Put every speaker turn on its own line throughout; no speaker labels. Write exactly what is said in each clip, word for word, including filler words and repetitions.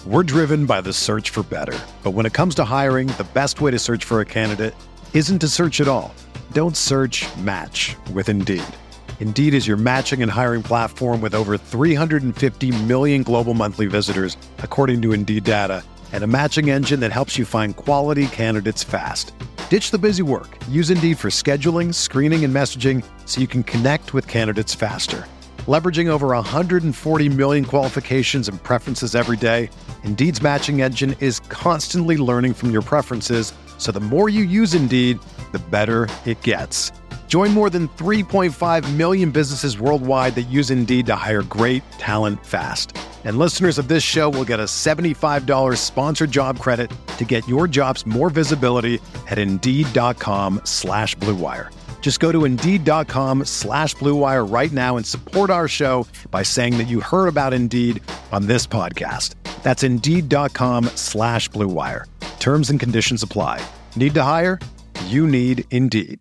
We're driven by the search for better. But when it comes to hiring, the best way to search for a candidate isn't to search at all. Don't search, match with Indeed. Indeed is your matching and hiring platform with over three hundred fifty million global monthly visitors, according to Indeed data, and a matching engine that helps you find quality candidates fast. Ditch the busy work. Use Indeed for scheduling, screening, and messaging so you can connect with candidates faster. Leveraging over one hundred forty million qualifications and preferences every day, Indeed's matching engine is constantly learning from your preferences, so the more you use Indeed, the better it gets. Join more than three point five million businesses worldwide that use Indeed to hire great talent fast. And listeners of this show will get a seventy-five dollars sponsored job credit to get your jobs more visibility at Indeed.com slash Blue Wire. Just go to Indeed.com slash Blue Wire right now and support our show by saying that you heard about Indeed on this podcast. That's Indeed.com slash Blue Wire. Terms and conditions apply. Need to hire? You need Indeed.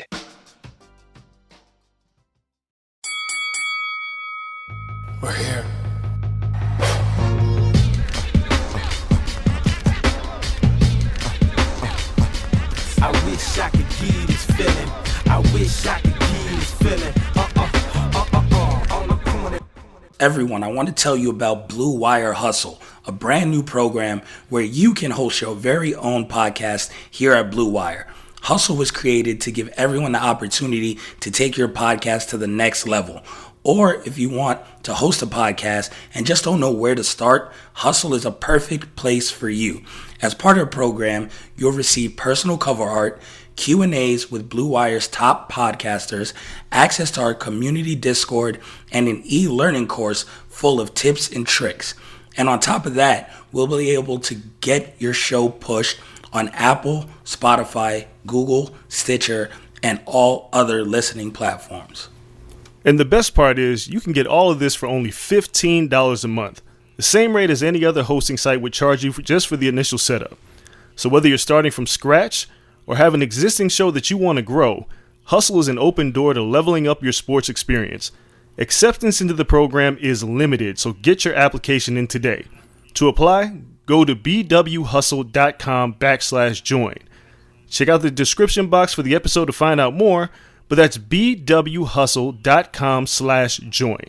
We're here. I wish I could give you this feeling. I wish I could give you this feeling. Uh uh uh uh uh on the corner.
Everyone, I want to tell you about Blue Wire Hustle, a brand new program where you can host your very own podcast here at Blue Wire. Hustle was created to give everyone the opportunity to take your podcast to the next level. Or if you want to host a podcast and just don't know where to start, Hustle is a perfect place for you. As part of the program, you'll receive personal cover art, Q and A's with Blue Wire's top podcasters, access to our community Discord, and an e-learning course full of tips and tricks. And on top of that, we'll be able to get your show pushed on Apple, Spotify, Google, Stitcher, and all other listening platforms.
And the best part is you can get all of this for only fifteen dollars a month, the same rate as any other hosting site would charge you for just for the initial setup. So whether you're starting from scratch or have an existing show that you want to grow, Hustle is an open door to leveling up your sports experience. Acceptance into the program is limited, so get your application in today. To apply, go to bwhustle.com backslash join. Check out the description box for the episode to find out more, but that's bwhustle.com slash join.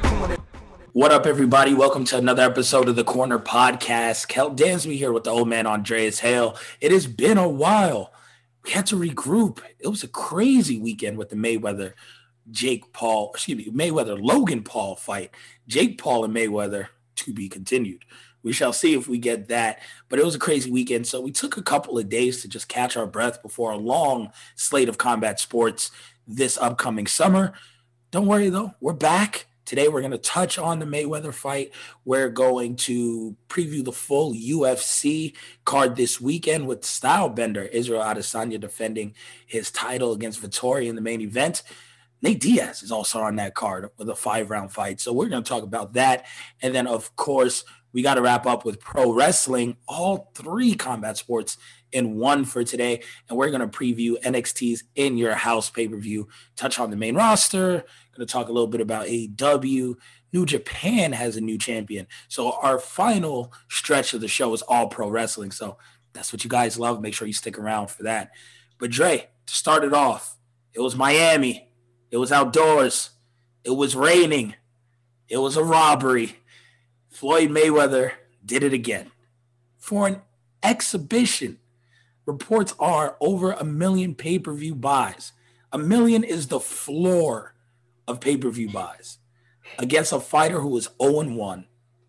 What up, everybody? Welcome to another episode of the Corner Podcast. Kel Dansby here with the old man Andreas Hale. It has been a while. We had to regroup. It was a crazy weekend with the Mayweather Jake Paul, excuse me, Mayweather Logan Paul fight. Jake Paul and Mayweather to be continued. We shall see if we get that. But it was a crazy weekend, so we took a couple of days to just catch our breath before a long slate of combat sports this upcoming summer. Don't worry, though. We're back. Today, we're going to touch on the Mayweather fight. We're going to preview the full U F C card this weekend with Stylebender, Israel Adesanya defending his title against Vettori in the main event. Nate Diaz is also on that card with a five-round fight. So we're going to talk about that. And then, of course, we got to wrap up with pro wrestling, all three combat sports in one for today. And we're going to preview N X T's In Your House pay-per-view, touch on the main roster, going to talk a little bit about A E W. New Japan has a new champion. So our final stretch of the show is all pro wrestling. So that's what you guys love. Make sure you stick around for that. But Dre, to start it off, it was Miami. It was outdoors. It was raining. It was a robbery. Floyd Mayweather did it again for an exhibition. Reports are over a million pay-per-view buys. A million is the floor of pay-per-view buys against a fighter who is oh and one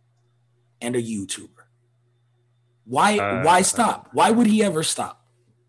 and a YouTuber. Why, uh, why stop? Why would he ever stop?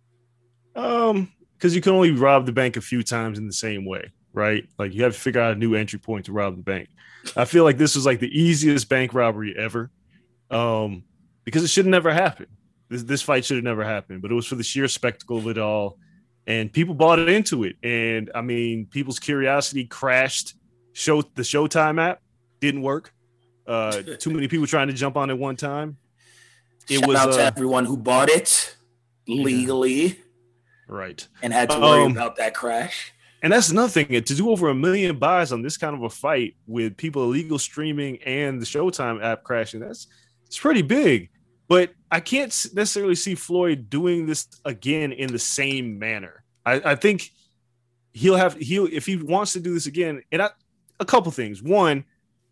Um, because you can only rob the bank a few times in the same way, right? Like you have to figure out a new entry point to rob the bank. I feel like this was like the easiest bank robbery ever, um, because it should have never happened. This this fight should have never happened, but it was for the sheer spectacle of it all, and people bought into it. And I mean, people's curiosity crashed. Show the Showtime app didn't work. Uh, too many people trying to jump on at one time.
It Shout was out to uh, everyone who bought it legally,
yeah. Right,
and had to worry
um,
about that crash.
And that's another thing. To do over a million buys on this kind of a fight with people illegal streaming and the Showtime app crashing, that's it's pretty big. But I can't necessarily see Floyd doing this again in the same manner. I, I think he'll have he'll if he wants to do this again. And I, a couple things. One,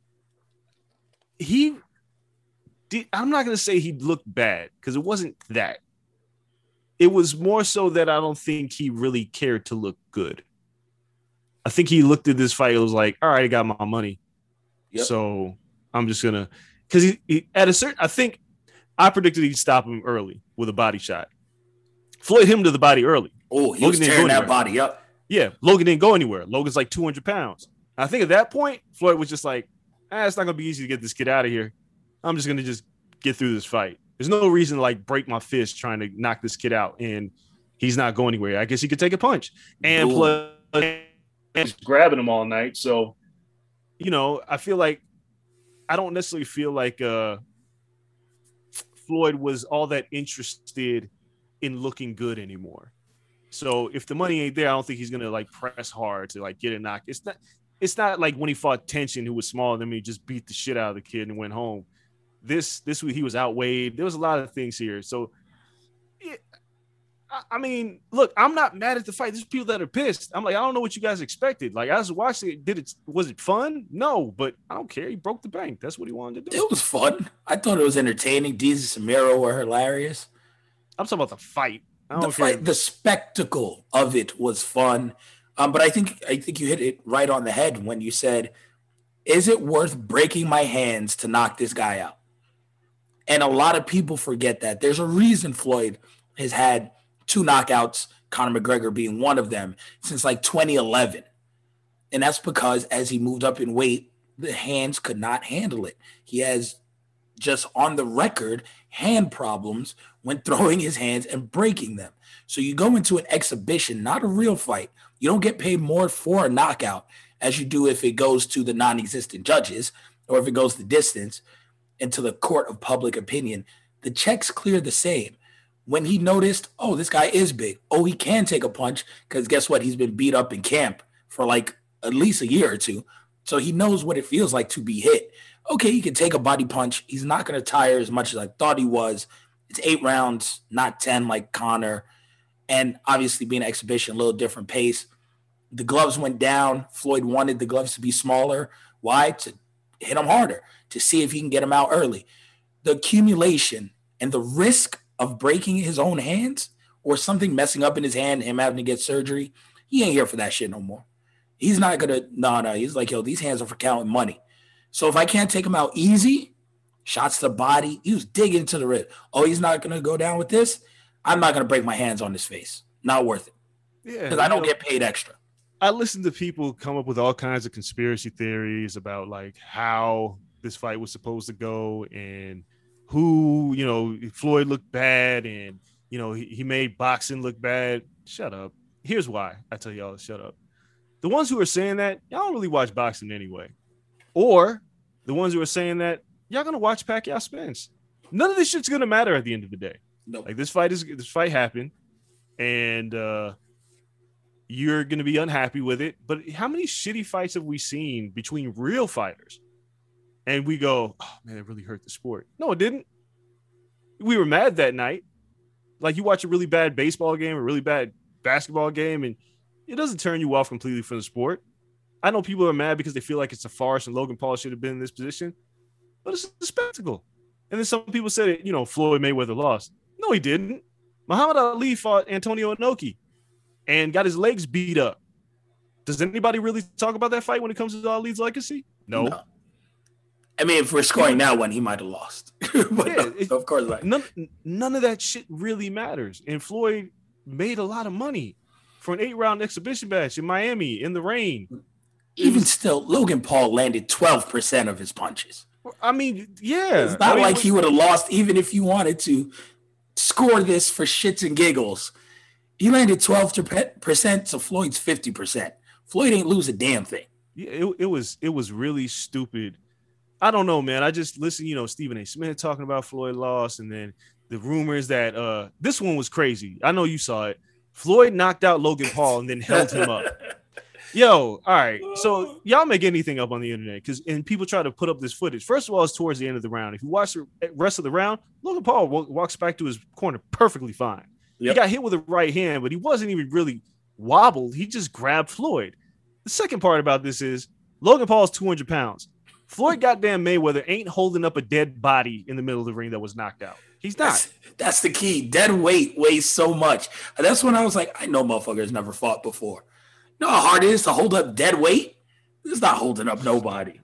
he did. I'm not going to say he looked bad because it wasn't that. It was more so that I don't think he really cared to look good. I think he looked at this fight. It was like, all right, I got my money. Yep. So I'm just going to, because he, he at a certain, I think I predicted he'd stop him early with a body shot. Floyd hit him to the body early.
Oh, he Logan was tearing that body up.
Yeah, Logan didn't go anywhere. Logan's like two hundred pounds. I think at that point, Floyd was just like, ah, it's not going to be easy to get this kid out of here. I'm just going to just get through this fight. There's no reason to like break my fist trying to knock this kid out, and he's not going anywhere. I guess he could take a punch. And plus, he's grabbing him all night. So, you know, I feel like I don't necessarily feel like uh, Floyd was all that interested in looking good anymore. So if the money ain't there, I don't think he's gonna like press hard to like get a knock. It's not. It's not like when he fought Tension, who was smaller than me, just beat the shit out of the kid and went home. This this week he was outweighed. There was a lot of things here. So, it, I, I mean, look, I'm not mad at the fight. There's people that are pissed. I'm like, I don't know what you guys expected. Like, I was watching it. Did it? Was it fun? No, but I don't care. He broke the bank. That's what he wanted to do.
It was fun. I thought it was entertaining. Deezus and Miro were hilarious.
I'm talking about the fight. I don't
the fight,
care.
The spectacle of it was fun. Um, but I think I think you hit it right on the head when you said, "Is it worth breaking my hands to knock this guy out?" And a lot of people forget that. There's a reason Floyd has had two knockouts, Conor McGregor being one of them, since like twenty eleven. And that's because as he moved up in weight, the hands could not handle it. He has just on the record hand problems when throwing his hands and breaking them. So you go into an exhibition, not a real fight. You don't get paid more for a knockout as you do if it goes to the non-existent judges or if it goes the distance into the court of public opinion. The checks clear the same. When he noticed, oh, this guy is big. Oh, he can take a punch because guess what? He's been beat up in camp for like at least a year or two. So he knows what it feels like to be hit. Okay, he can take a body punch. He's not going to tire as much as I thought he was. It's eight rounds, not ten like Conor. And obviously being an exhibition, a little different pace. The gloves went down. Floyd wanted the gloves to be smaller. Why? To hit him harder, to see if he can get him out early. The accumulation and the risk of breaking his own hands or something messing up in his hand, him having to get surgery, he ain't here for that shit no more. He's not going to, no, no. He's like, yo, these hands are for counting money. So if I can't take him out easy, shots to the body, he was digging to the rib. Oh, he's not going to go down with this? I'm not going to break my hands on his face. Not worth it. Yeah. Because I don't know, get paid extra.
I listen to people come up with all kinds of conspiracy theories about like how this fight was supposed to go and who, you know, Floyd looked bad and, you know, he, he made boxing look bad. Shut up. Here's why I tell y'all to shut up. The ones who are saying that, y'all don't really watch boxing anyway. Or the ones who are saying that, y'all going to watch Pacquiao Spence. None of this shit's going to matter at the end of the day.
Nope.
Like this fight is this fight happened and uh, you're going to be unhappy with it. But how many shitty fights have we seen between real fighters? And we go, oh man, it really hurt the sport. No, it didn't. We were mad that night. Like you watch a really bad baseball game, a really bad basketball game, and it doesn't turn you off completely from the sport. I know people are mad because they feel like it's a farce and Logan Paul should have been in this position, but it's a spectacle. And then some people said, you know, Floyd Mayweather lost. No, he didn't. Muhammad Ali fought Antonio Inoki and got his legs beat up. Does anybody really talk about that fight when it comes to Ali's legacy? No. no.
I mean, if we're scoring now one, he might have lost. But yeah, no, it, of course not.
None, none of that shit really matters. And Floyd made a lot of money for an eight-round exhibition match in Miami in the rain.
Even was, still, Logan Paul landed twelve percent of his punches.
I mean, yeah.
It's not
I mean,
like he would have lost even if you wanted to score this for shits and giggles. He landed twelve percent to Floyd's fifty percent. Floyd ain't lose a damn thing.
Yeah, it, it was it was really stupid. I don't know, man. I just listened, you know, Stephen A. Smith talking about Floyd loss, and then the rumors that uh, this one was crazy. I know you saw it. Floyd knocked out Logan Paul and then held him up. Yo, all right. So y'all make anything up on the internet because and people try to put up this footage. First of all, it's towards the end of the round. If you watch the rest of the round, Logan Paul walks back to his corner perfectly fine. Yep. He got hit with a right hand, but he wasn't even really wobbled. He just grabbed Floyd. The second part about this is Logan Paul is two hundred pounds. Floyd goddamn Mayweather ain't holding up a dead body in the middle of the ring that was knocked out. He's not.
That's, that's the key. Dead weight weighs so much. And that's when I was like, I know motherfuckers never fought before. You know how hard it is to hold up dead weight? It's not holding up nobody.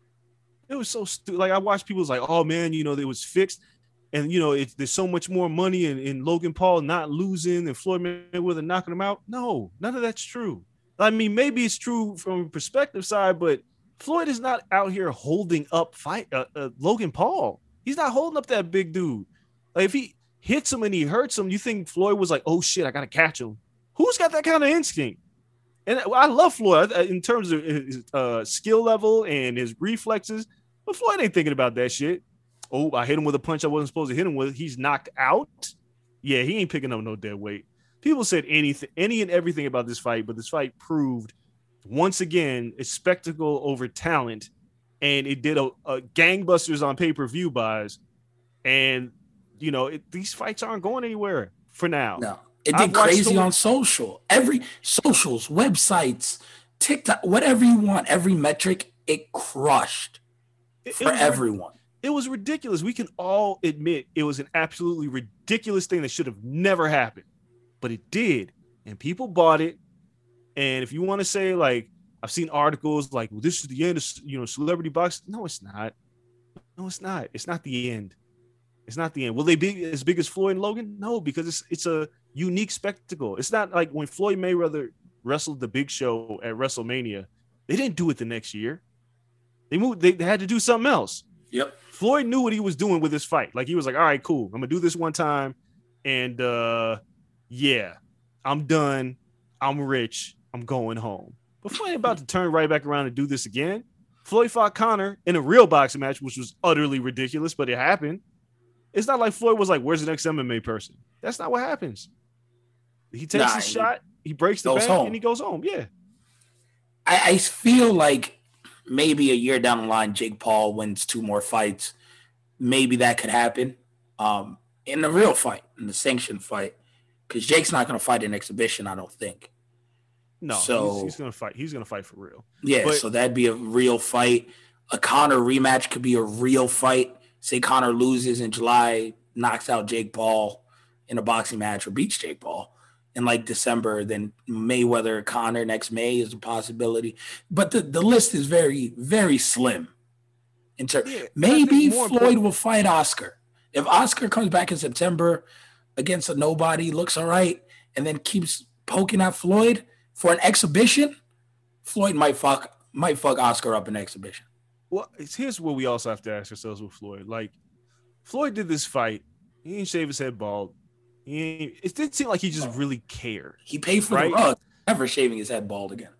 It was so stupid. Like I watched people was like, oh man, you know, it was fixed. And you know, it's there's so much more money in, in Logan Paul not losing and Floyd Mayweather knocking him out. No, none of that's true. I mean, maybe it's true from a perspective side, but Floyd is not out here holding up fight uh, uh, Logan Paul. He's not holding up that big dude. Like if he hits him and he hurts him, you think Floyd was like, oh shit, I gotta catch him. Who's got that kind of instinct? And I love Floyd in terms of his uh, skill level and his reflexes, but Floyd ain't thinking about that shit. Oh, I hit him with a punch I wasn't supposed to hit him with. He's knocked out. Yeah, he ain't picking up no dead weight. People said anything, any and everything about this fight, but this fight proved once again a spectacle over talent, and it did a, a gangbusters on pay-per-view buys. And you know, it, these fights aren't going anywhere for now.
No. It did crazy on social. Every socials, websites, TikTok, whatever you want, every metric, it crushed for it, it everyone.
It was ridiculous. We can all admit it was an absolutely ridiculous thing that should have never happened, but it did, and people bought it. And if you want to say like I've seen articles like, "Well, this is the end of you know celebrity boxing," no, it's not. No, it's not. It's not the end. It's not the end. Will they be as big as Floyd and Logan? No, because it's it's a unique spectacle. It's not like when Floyd Mayweather wrestled the Big Show at WrestleMania. They didn't do it the next year. They moved. They, they had to do something else.
Yep.
Floyd knew what he was doing with this fight. Like he was like, all right, cool. I'm gonna do this one time, and uh, yeah, I'm done. I'm rich. I'm going home. But Floyd ain't about to turn right back around and do this again. Floyd fought Conor in a real boxing match, which was utterly ridiculous, but it happened. It's not like Floyd was like, "Where's the next M M A person?" That's not what happens. He takes nah, his he shot, he breaks the bank, home. and he goes home. Yeah.
I, I feel like maybe a year down the line, Jake Paul wins two more fights. Maybe that could happen um, in the real fight, in the sanctioned fight, because Jake's not going to fight an exhibition, I don't think.
No, so, he's, he's going to fight. He's going to fight for real.
Yeah,
but,
so that'd be a real fight. A Conor rematch could be a real fight. Say Conor loses in July, knocks out Jake Paul in a boxing match or beats Jake Paul in like December, then Mayweather, Conor next May is a possibility. But the, the list is very, very slim. In ter- yeah, Maybe Floyd important. will fight Oscar. If Oscar comes back in September against a nobody, looks all right, and then keeps poking at Floyd for an exhibition, Floyd might fuck might fuck Oscar up in an exhibition.
Well, here's what we also have to ask ourselves with Floyd. Like, Floyd did this fight. He didn't shave his head bald. He ain't, it didn't seem like he just really cared.
He paid for right? the rug, never shaving his head bald again.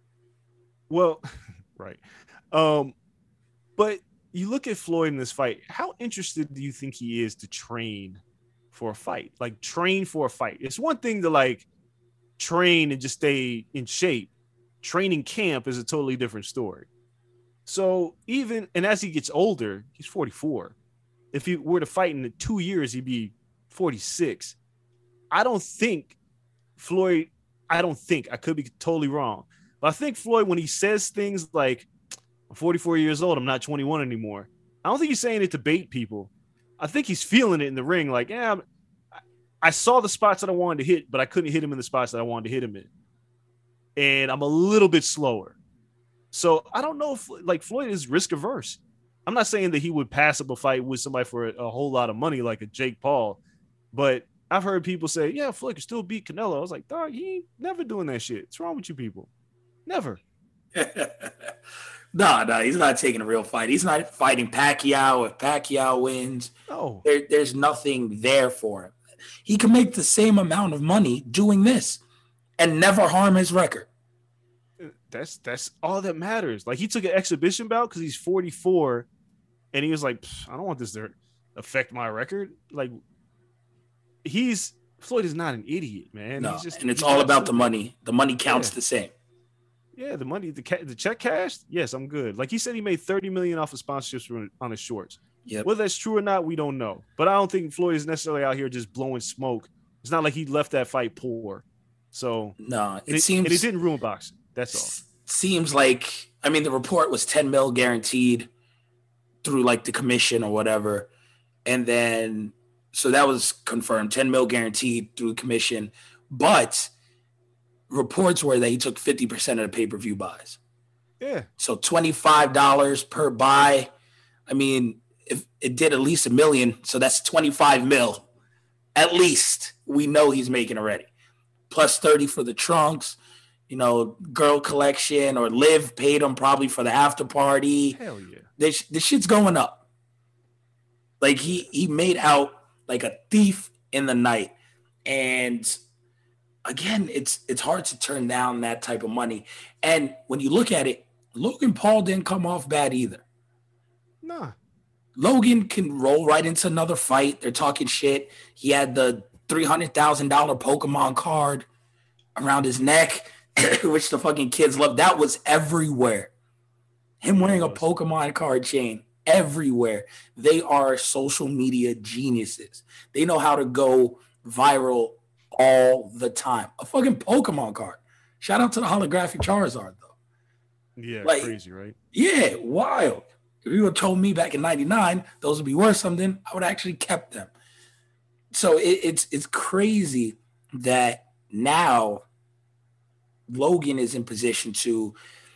Well, right. Um, but you look at Floyd in this fight, how interested do you think he is to train for a fight? Like, train for a fight. It's one thing to, like, train and just stay in shape. Training camp is a totally different story. So even, and as he gets older, he's forty-four. If he were to fight in two years, he'd be forty-six. I don't think Floyd, I don't think, I could be totally wrong, but I think Floyd, when he says things like, I'm forty-four years old, I'm not twenty-one anymore, I don't think he's saying it to bait people. I think he's feeling it in the ring. Like, yeah, I'm, I saw the spots that I wanted to hit, but I couldn't hit him in the spots that I wanted to hit him in. And I'm a little bit slower. So I don't know if like Floyd is risk averse. I'm not saying that he would pass up a fight with somebody for a, a whole lot of money like a Jake Paul, but I've heard people say, yeah, Floyd can still beat Canelo. I was like, dog, he ain't never doing that shit. What's wrong with you people? Never.
no, no, he's not taking a real fight. He's not fighting Pacquiao if Pacquiao wins.
No.
There, there's nothing there for him. He can make the same amount of money doing this and never harm his record.
That's that's all that matters. Like, he took an exhibition bout because he's forty-four, and he was like, I don't want this to affect my record. Like, he's Floyd is not an idiot, man.
No,
he's just,
and it's
he's
all about the money. The money counts
yeah.
the same.
Yeah, the money, the ca- the check cashed. Yes, I'm good. Like he said, he made thirty million dollars off of sponsorships on his shorts.
Yep.
Whether that's true or not, we don't know. But I don't think Floyd is necessarily out here just blowing smoke. It's not like he left that fight poor. So
no, it
and
seems
and it didn't ruin boxing. That's all.
Seems like, I mean, the report was ten mil guaranteed through like the commission or whatever, and then so that was confirmed, ten mil guaranteed through the commission, but reports were that he took fifty percent of the pay-per-view buys.
Yeah.
So twenty-five dollars per buy. I mean, if it did at least a million, so that's twenty-five mil. At least we know he's making already. Plus thirty for the trunks, you know, girl collection, or Liv paid him probably for the after party.
Hell yeah.
This, this shit's going up. Like he he made out like a thief in the night. And again, it's it's hard to turn down that type of money. And when you look at it, Logan Paul didn't come off bad either.
Nah.
Logan can roll right into another fight. They're talking shit. He had the three hundred thousand dollars Pokemon card around his neck, which the fucking kids love. That was everywhere. Him wearing a Pokemon card chain everywhere. They are social media geniuses. They know how to go viral all the time. A fucking Pokemon card. Shout out to the holographic Charizard, though.
Yeah,
like,
crazy, right?
Yeah, wild. If you would have told me back in ninety-nine those would be worth something, I would have actually kept them. So it, it's it's crazy that now Logan is in position to,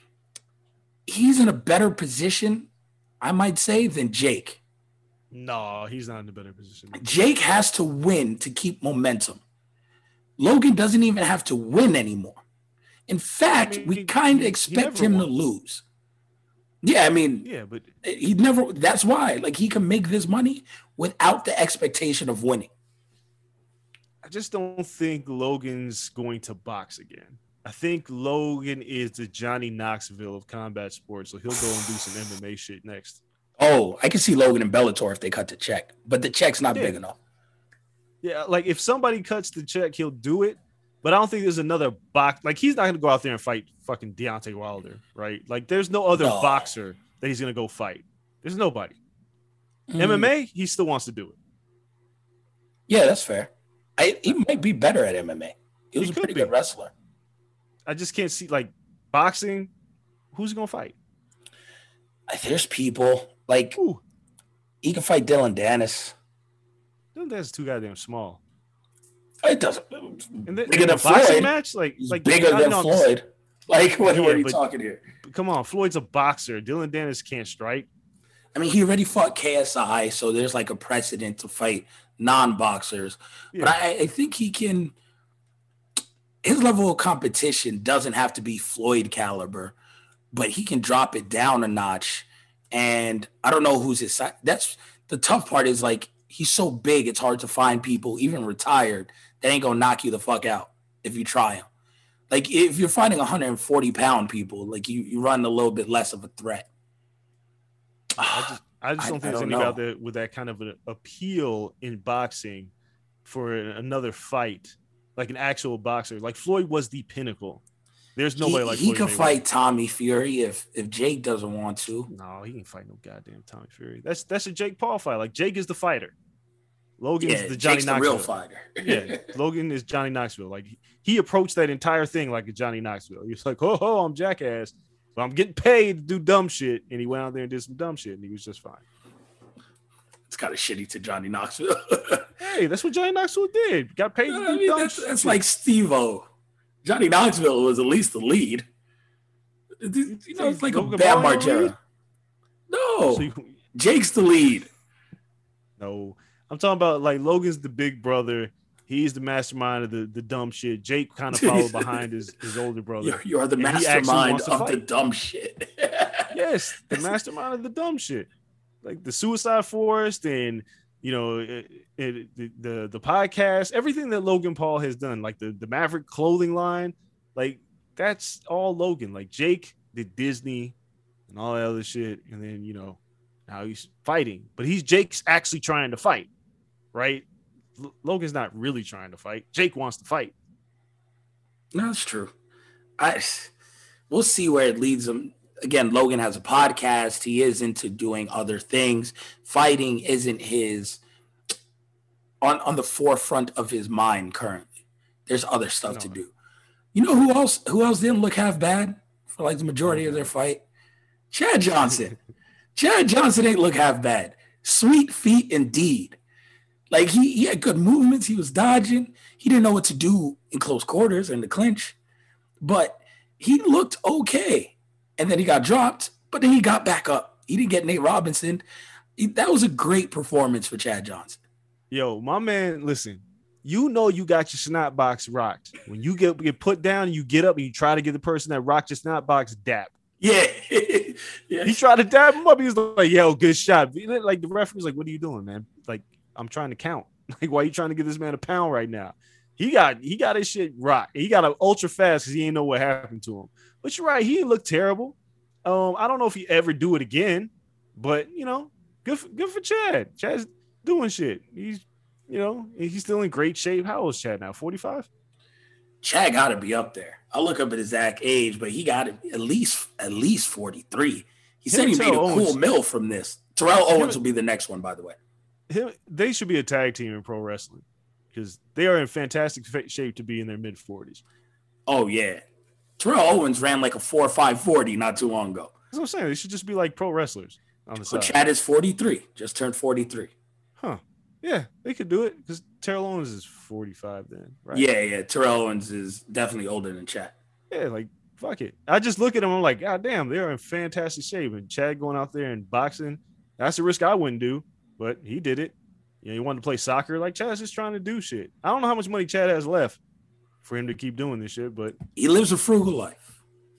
he's in a better position, I might say, than Jake.
No, he's not in a better position.
Jake has to win to keep momentum. Logan doesn't even have to win anymore. In fact, I mean, we kind of expect him won. to lose. Yeah, I mean,
yeah, but
he never, that's why, like, he can make this money without the expectation of winning.
I just don't think Logan's going to box again. I think Logan is the Johnny Knoxville of combat sports, so he'll go and do some M M A shit next.
Oh, I can see Logan in Bellator if they cut the check, but the check's not
yeah.
big enough.
Yeah, like if somebody cuts the check, he'll do it. But I don't think there's another box. Like he's not going to go out there and fight fucking Deontay Wilder, right? Like there's no other no. boxer that he's going to go fight. There's nobody. Mm. M M A, he still wants to do it.
Yeah, that's fair. I, he might be better at M M A. He was he a pretty be. good wrestler.
I just can't see, like, boxing, who's he going to fight?
There's people. Like, Ooh. he can fight Dylan Dennis.
Dylan Dennis is too goddamn small.
It doesn't.
And then,
bigger
and
than Floyd.
Match? Like,
He's
like
bigger than Floyd. Like, what, yeah, what are you
but,
talking here?
Come on, Floyd's a boxer. Dylan Dennis can't strike.
I mean, he already fought K S I, so there's like a precedent to fight non-boxers. Yeah. But I, I think he can – his level of competition doesn't have to be Floyd caliber, but he can drop it down a notch. And I don't know who's his side. That's the tough part is, like, he's so big, it's hard to find people, even retired, that ain't going to knock you the fuck out if you try him. Like, if you're fighting one hundred forty pound people, like, you, you run a little bit less of a threat.
I just, I just don't I, think I there's don't anybody out there with that kind of an appeal in boxing for another fight, like an actual boxer. Like Floyd was the pinnacle. There's nobody
he,
like
he
Floyd
can
Mayweather. Fight
Tommy Fury if if Jake doesn't want to.
No, he can fight no goddamn Tommy Fury. That's that's a Jake Paul fight. Like Jake is the fighter. Logan's
yeah,
the Johnny
Jake's
Knoxville.
The real fighter.
Yeah, Logan is Johnny Knoxville. Like he approached that entire thing like a Johnny Knoxville. He was like, "Oh, oh I'm jackass, but I'm getting paid to do dumb shit." And he went out there and did some dumb shit, and he was just fine.
It's kind of shitty to Johnny Knoxville.
Hey, that's what Johnny Knoxville did. Got paid to do
I mean,
dumb
that's,
shit.
That's like Steve-O. Johnny Knoxville was at least the lead. You know, it's like Logan a Bam Margera. No, so you, Jake's the lead.
No, I'm talking about like Logan's the big brother. He's the mastermind of the, the dumb shit. Jake kind of followed behind his, his older brother.
You're, you're the mastermind of the dumb shit.
Yes, the mastermind of the dumb shit. Like the Suicide Forest and, you know, it, it, the, the the podcast, everything that Logan Paul has done, like the, the Maverick clothing line, like that's all Logan. Like Jake did Disney and all that other shit. And then, you know, now he's fighting. But he's Jake's actually trying to fight, right? L- Logan's not really trying to fight. Jake wants to fight.
No, that's true. I we'll see where it leads him. Again, Logan has a podcast. He is into doing other things. Fighting isn't his on, on the forefront of his mind currently. There's other stuff no. to do. You know who else who else didn't look half bad for like the majority of their fight? Chad Johnson. Chad Johnson ain't look half bad. Sweet feet indeed. Like he, he had good movements. He was dodging. He didn't know what to do in close quarters and the clinch, but he looked okay. And then he got dropped, but then he got back up. He didn't get Nate Robinson. He, that was a great performance for Chad Johnson.
Yo, my man, listen, you know you got your snot box rocked. When you get, get put down and you get up and you try to get the person that rocked your snot box dap.
Yeah. yeah.
He tried to dab him up. He was like, yo, good shot. Like the referee's like, what are you doing, man? Like, I'm trying to count. Like, why are you trying to give this man a pound right now? He got he got his shit rocked. He got an ultra fast because he didn't know what happened to him. But you're right, he didn't look terrible. Um, I don't know if he ever do it again, but you know, good for, good for Chad. Chad's doing shit. He's you know he's still in great shape. How old is Chad now? forty-five.
Chad got to be up there. I'll look up at his exact age, but he got at least at least forty-three. He said he made a Owens. cool mill from this. Terrell Owens will be the next one, by the way.
Him, they should be a tag team in pro wrestling because they are in fantastic shape to be in their mid forties.
Oh yeah, Terrell Owens ran like a four five forty not too long ago.
That's what I'm saying. They should just be like pro wrestlers on the
well,
side.
Chad is forty-three, just turned forty-three.
Huh. Yeah, they could do it because Terrell Owens is forty-five then, right?
Yeah, yeah. Terrell Owens is definitely older than Chad.
Yeah, like, fuck it. I just look at them, I'm like, God damn, they're in fantastic shape. And Chad going out there and boxing, that's a risk I wouldn't do, but he did it. You know, he wanted to play soccer. Like, Chad's just trying to do shit. I don't know how much money Chad has left for him to keep doing this shit, but
he lives a frugal life.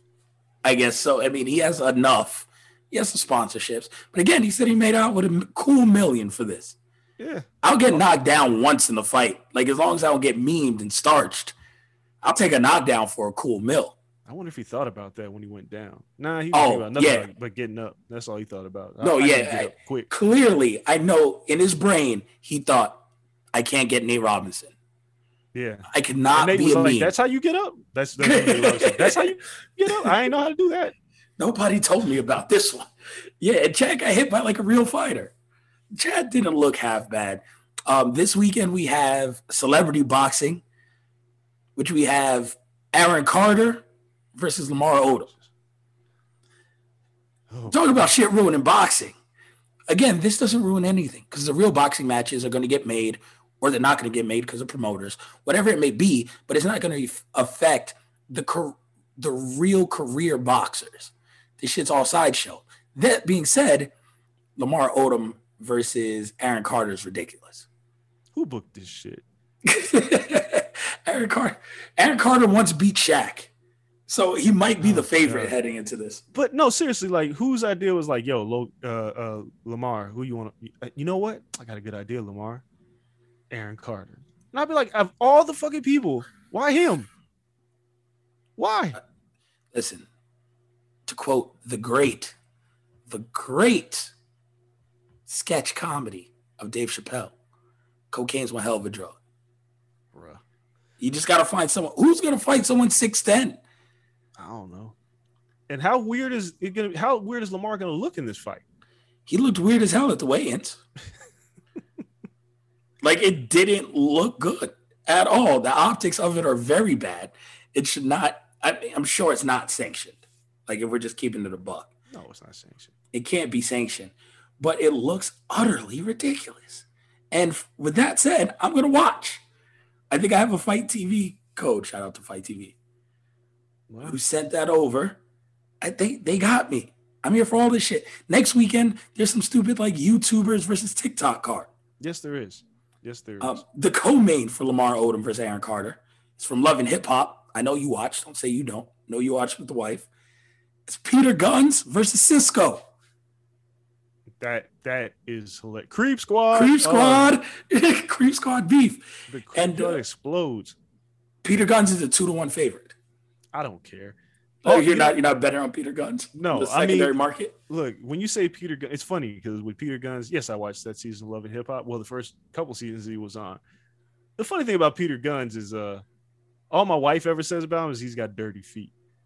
I guess so. I mean, he has enough. He has some sponsorships. But again, he said he made out with a cool million for this.
Yeah.
I'll get knocked down once in the fight. Like, as long as I don't get memed and starched, I'll take a knockdown for a cool mill.
I wonder if he thought about that when he went down. Nah, he
oh,
thinking about nothing
yeah.
but, but getting up. That's all he thought about.
No,
I,
yeah.
I
I,
quick.
Clearly, I know in his brain, he thought, I can't get Nate Robinson.
Yeah.
I could not
Nate
be
was
a
like,
meme.
that's how you get up. That's, that's, that's how you get up. I ain't know how to do that.
Nobody told me about this one. Yeah, and Chad got hit by like a real fighter. Chad didn't look half bad. Um, this weekend we have celebrity boxing, which we have Aaron Carter versus Lamar Odom. Oh. Talk about shit ruining boxing. Again, this doesn't ruin anything because the real boxing matches are going to get made or they're not going to get made because of promoters, whatever it may be, but it's not going to affect the the real career boxers. This shit's all sideshow. That being said, Lamar Odom versus Aaron Carter is ridiculous.
Who booked this shit?
Aaron Carter. Aaron Carter once beat Shaq, so he might be oh, the favorite God. heading into this.
But no, seriously, like whose idea was like, yo, uh, uh, Lamar, who you want to? You know what? I got a good idea, Lamar. Aaron Carter. And I'd be like, of all the fucking people, why him? Why?
Uh, listen, to quote the great, the great sketch comedy of Dave Chappelle, cocaine's one hell of a drug.
Bruh.
You just got to find someone. Who's going to fight someone six ten?
I don't know. And how weird is it going to how weird is Lamar going to look in this fight?
He looked weird as hell at the weigh-ins. Like, it didn't look good at all. The optics of it are very bad. It should not, I, I'm sure it's not sanctioned. Like, if we're just keeping it a buck.
No, it's not sanctioned.
It can't be sanctioned. But it looks utterly ridiculous. And with that said, I'm going to watch. I think I have a Fight T V code. Shout out to Fight T V. Wow. Who sent that over. I think they got me. I'm here for all this shit. Next weekend, there's some stupid, like, YouTubers versus TikTok card.
Yes, there is. Yes, there is.
Um, the co-main for Lamar Odom versus Aaron Carter is from Love and Hip Hop. I know you watched. Don't say you don't. Know you watched with the wife. It's Peter Guns versus Cisco.
That that is hilarious. Creep Squad.
Creep Squad. Uh, Creep Squad beef.
The Creep and, Squad uh, explodes.
Peter Guns is a two to one favorite.
I don't care.
Oh, you're not you're not betting on Peter Guns?
No,
the secondary
I mean,
market.
Look, when you say Peter Guns, it's funny because with Peter Guns, yes, I watched that season of Love and Hip Hop. Well, the first couple seasons he was on. The funny thing about Peter Guns is, uh, all my wife ever says about him is he's got dirty feet.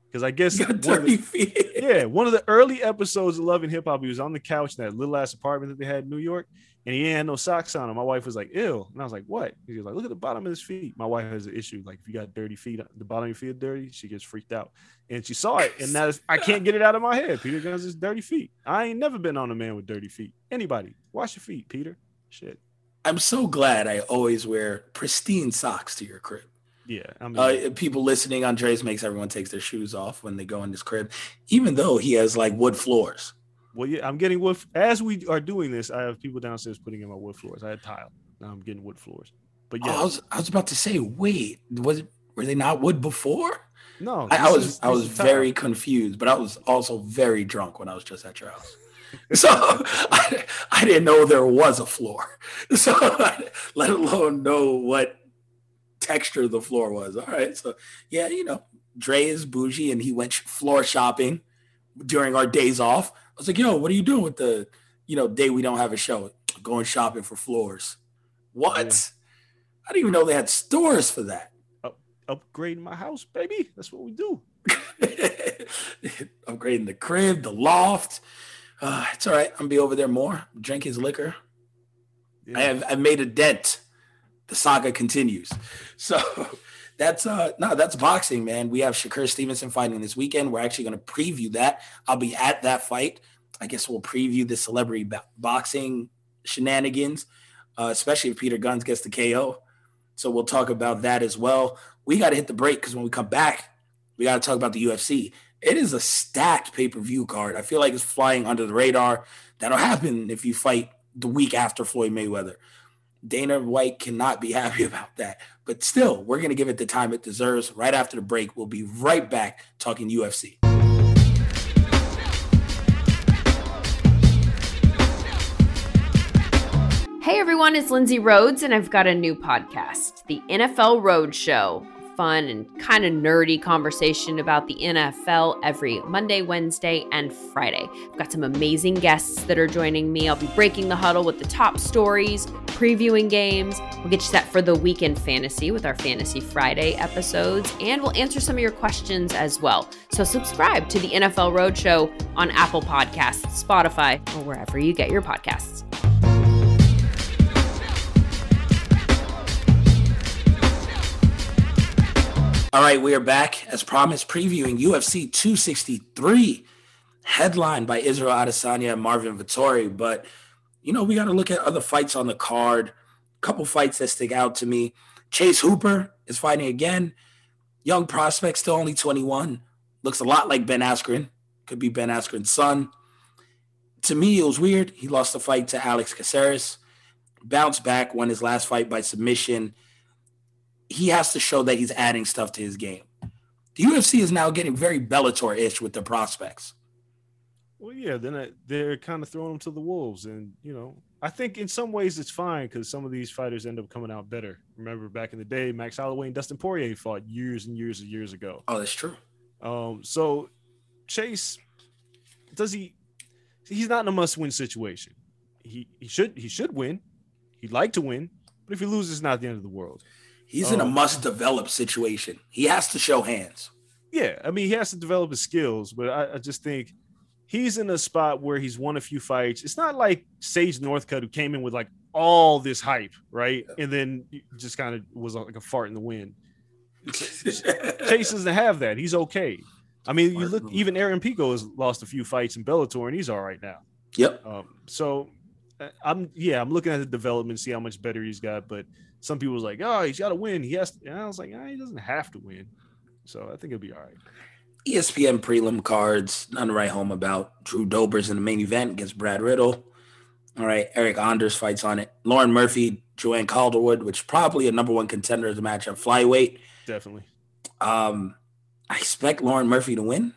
Because I guess
You got
one of
dirty
the,
feet.
yeah, one of the early episodes of Love and Hip Hop, he was on the couch in that little ass apartment that they had in New York, and he ain't had no socks on him. My wife was like, ew. And I was like, what? He was like, look at the bottom of his feet. My wife has an issue. Like, if you got dirty feet, the bottom of your feet are dirty, she gets freaked out. And she saw it, and now I can't get it out of my head. Peter Guns is dirty feet. I ain't never been on a man with dirty feet. Anybody, wash your feet, Peter. Shit.
I'm so glad I always wear pristine socks to your crib.
Yeah, I mean,
Uh, people listening, Andres makes everyone takes their shoes off when they go in his crib, even though he has like wood floors.
well, yeah, I'm getting wood. As we are doing this, I have people downstairs putting in my wood floors. I had tile. Now I'm getting wood floors. But yeah,
Oh, I was I was about to say, wait, was it, were they not wood before?
no,
I, I
this
was
is-
I
this
was
is tile.
very confused, but I was also very drunk when I was just at your house. So I, I didn't know there was a floor. So let alone know what texture the floor was. All right. So yeah, you know, Dre is bougie and he went sh- floor shopping during our days off. I was like, yo, what are you doing with the, you know, day we don't have a show? Going shopping for floors. What?
Yeah.
I didn't even know they had stores for that.
Up, upgrading my house, baby. That's what we do.
Upgrading the crib, the loft. Uh, it's all right. I'm gonna be over there more. Drink his liquor.
Yeah.
I have I made a dent. The saga continues. So that's uh no, that's boxing, man. We have Shakur Stevenson fighting this weekend. We're actually gonna preview that. I'll be at that fight. I guess we'll preview the celebrity bo- boxing shenanigans, uh, especially if Peter Guns gets the K O. So we'll talk about that as well. We got to hit the break because when we come back, we got to talk about the U F C. It is a stacked pay-per-view card. I feel like it's flying under the radar. That'll happen if you fight the week after Floyd Mayweather. Dana White cannot be happy about that. But still, we're going to give it the time it deserves. Right after the break, we'll be right back talking U F C.
Hey everyone, it's Lindsay Rhodes, and I've got a new podcast, the N F L Road Show. Fun and kind of nerdy conversation about the N F L every Monday, Wednesday, and Friday. I've got some amazing guests that are joining me. I'll be breaking the huddle with the top stories, previewing games. We'll get you set for the weekend fantasy with our Fantasy Friday episodes, and we'll answer some of your questions as well. So subscribe to the N F L Road Show on Apple Podcasts, Spotify, or wherever you get your podcasts.
All right, we are back, as promised, previewing U F C two sixty-three, headlined by Israel Adesanya and Marvin Vettori. But, you know, we got to look at other fights on the card. A couple fights that stick out to me. Chase Hooper is fighting again. Young prospect, still only twenty-one. Looks a lot like Ben Askren. Could be Ben Askren's son. To me, it was weird. He lost the fight to Alex Caceres. Bounced back, won his last fight by submission. He has to show that he's adding stuff to his game. The U F C is now getting very Bellator-ish with their prospects.
Well, yeah, then I, they're kind of throwing them to the wolves, and you know, I think in some ways it's fine because some of these fighters end up coming out better. Remember back in the day, Max Holloway and Dustin Poirier fought years and years and years ago.
Oh, that's true.
Um, so Chase, does he? He's not in a must-win situation. He he should he should win. He'd like to win, but if he loses, it's not the end of the world.
He's in a
Um,
must-develop situation. He has to show hands.
Yeah, I mean, he has to develop his skills, but I, I just think he's in a spot where he's won a few fights. It's not like Sage Northcutt, who came in with like all this hype, right? And then just kind of was like a fart in the wind. Chase doesn't have that. He's okay. I mean, you look, even Aaron Pico has lost a few fights in Bellator, and he's all right now.
Yep.
Um, so uh, I'm, yeah, I'm looking at the development, see how much better he's got, but some people was like, oh, he's got to win. He has to. And I was like, ah, he doesn't have to win. So I think he'll be all right.
E S P N prelim cards, none to write home about. Drew Dober's in the main event against Brad Riddle. All right, Eric Anders fights on it. Lauren Murphy, Joanne Calderwood, which is probably a number one contender to match at flyweight.
Definitely.
Um, I expect Lauren Murphy to win.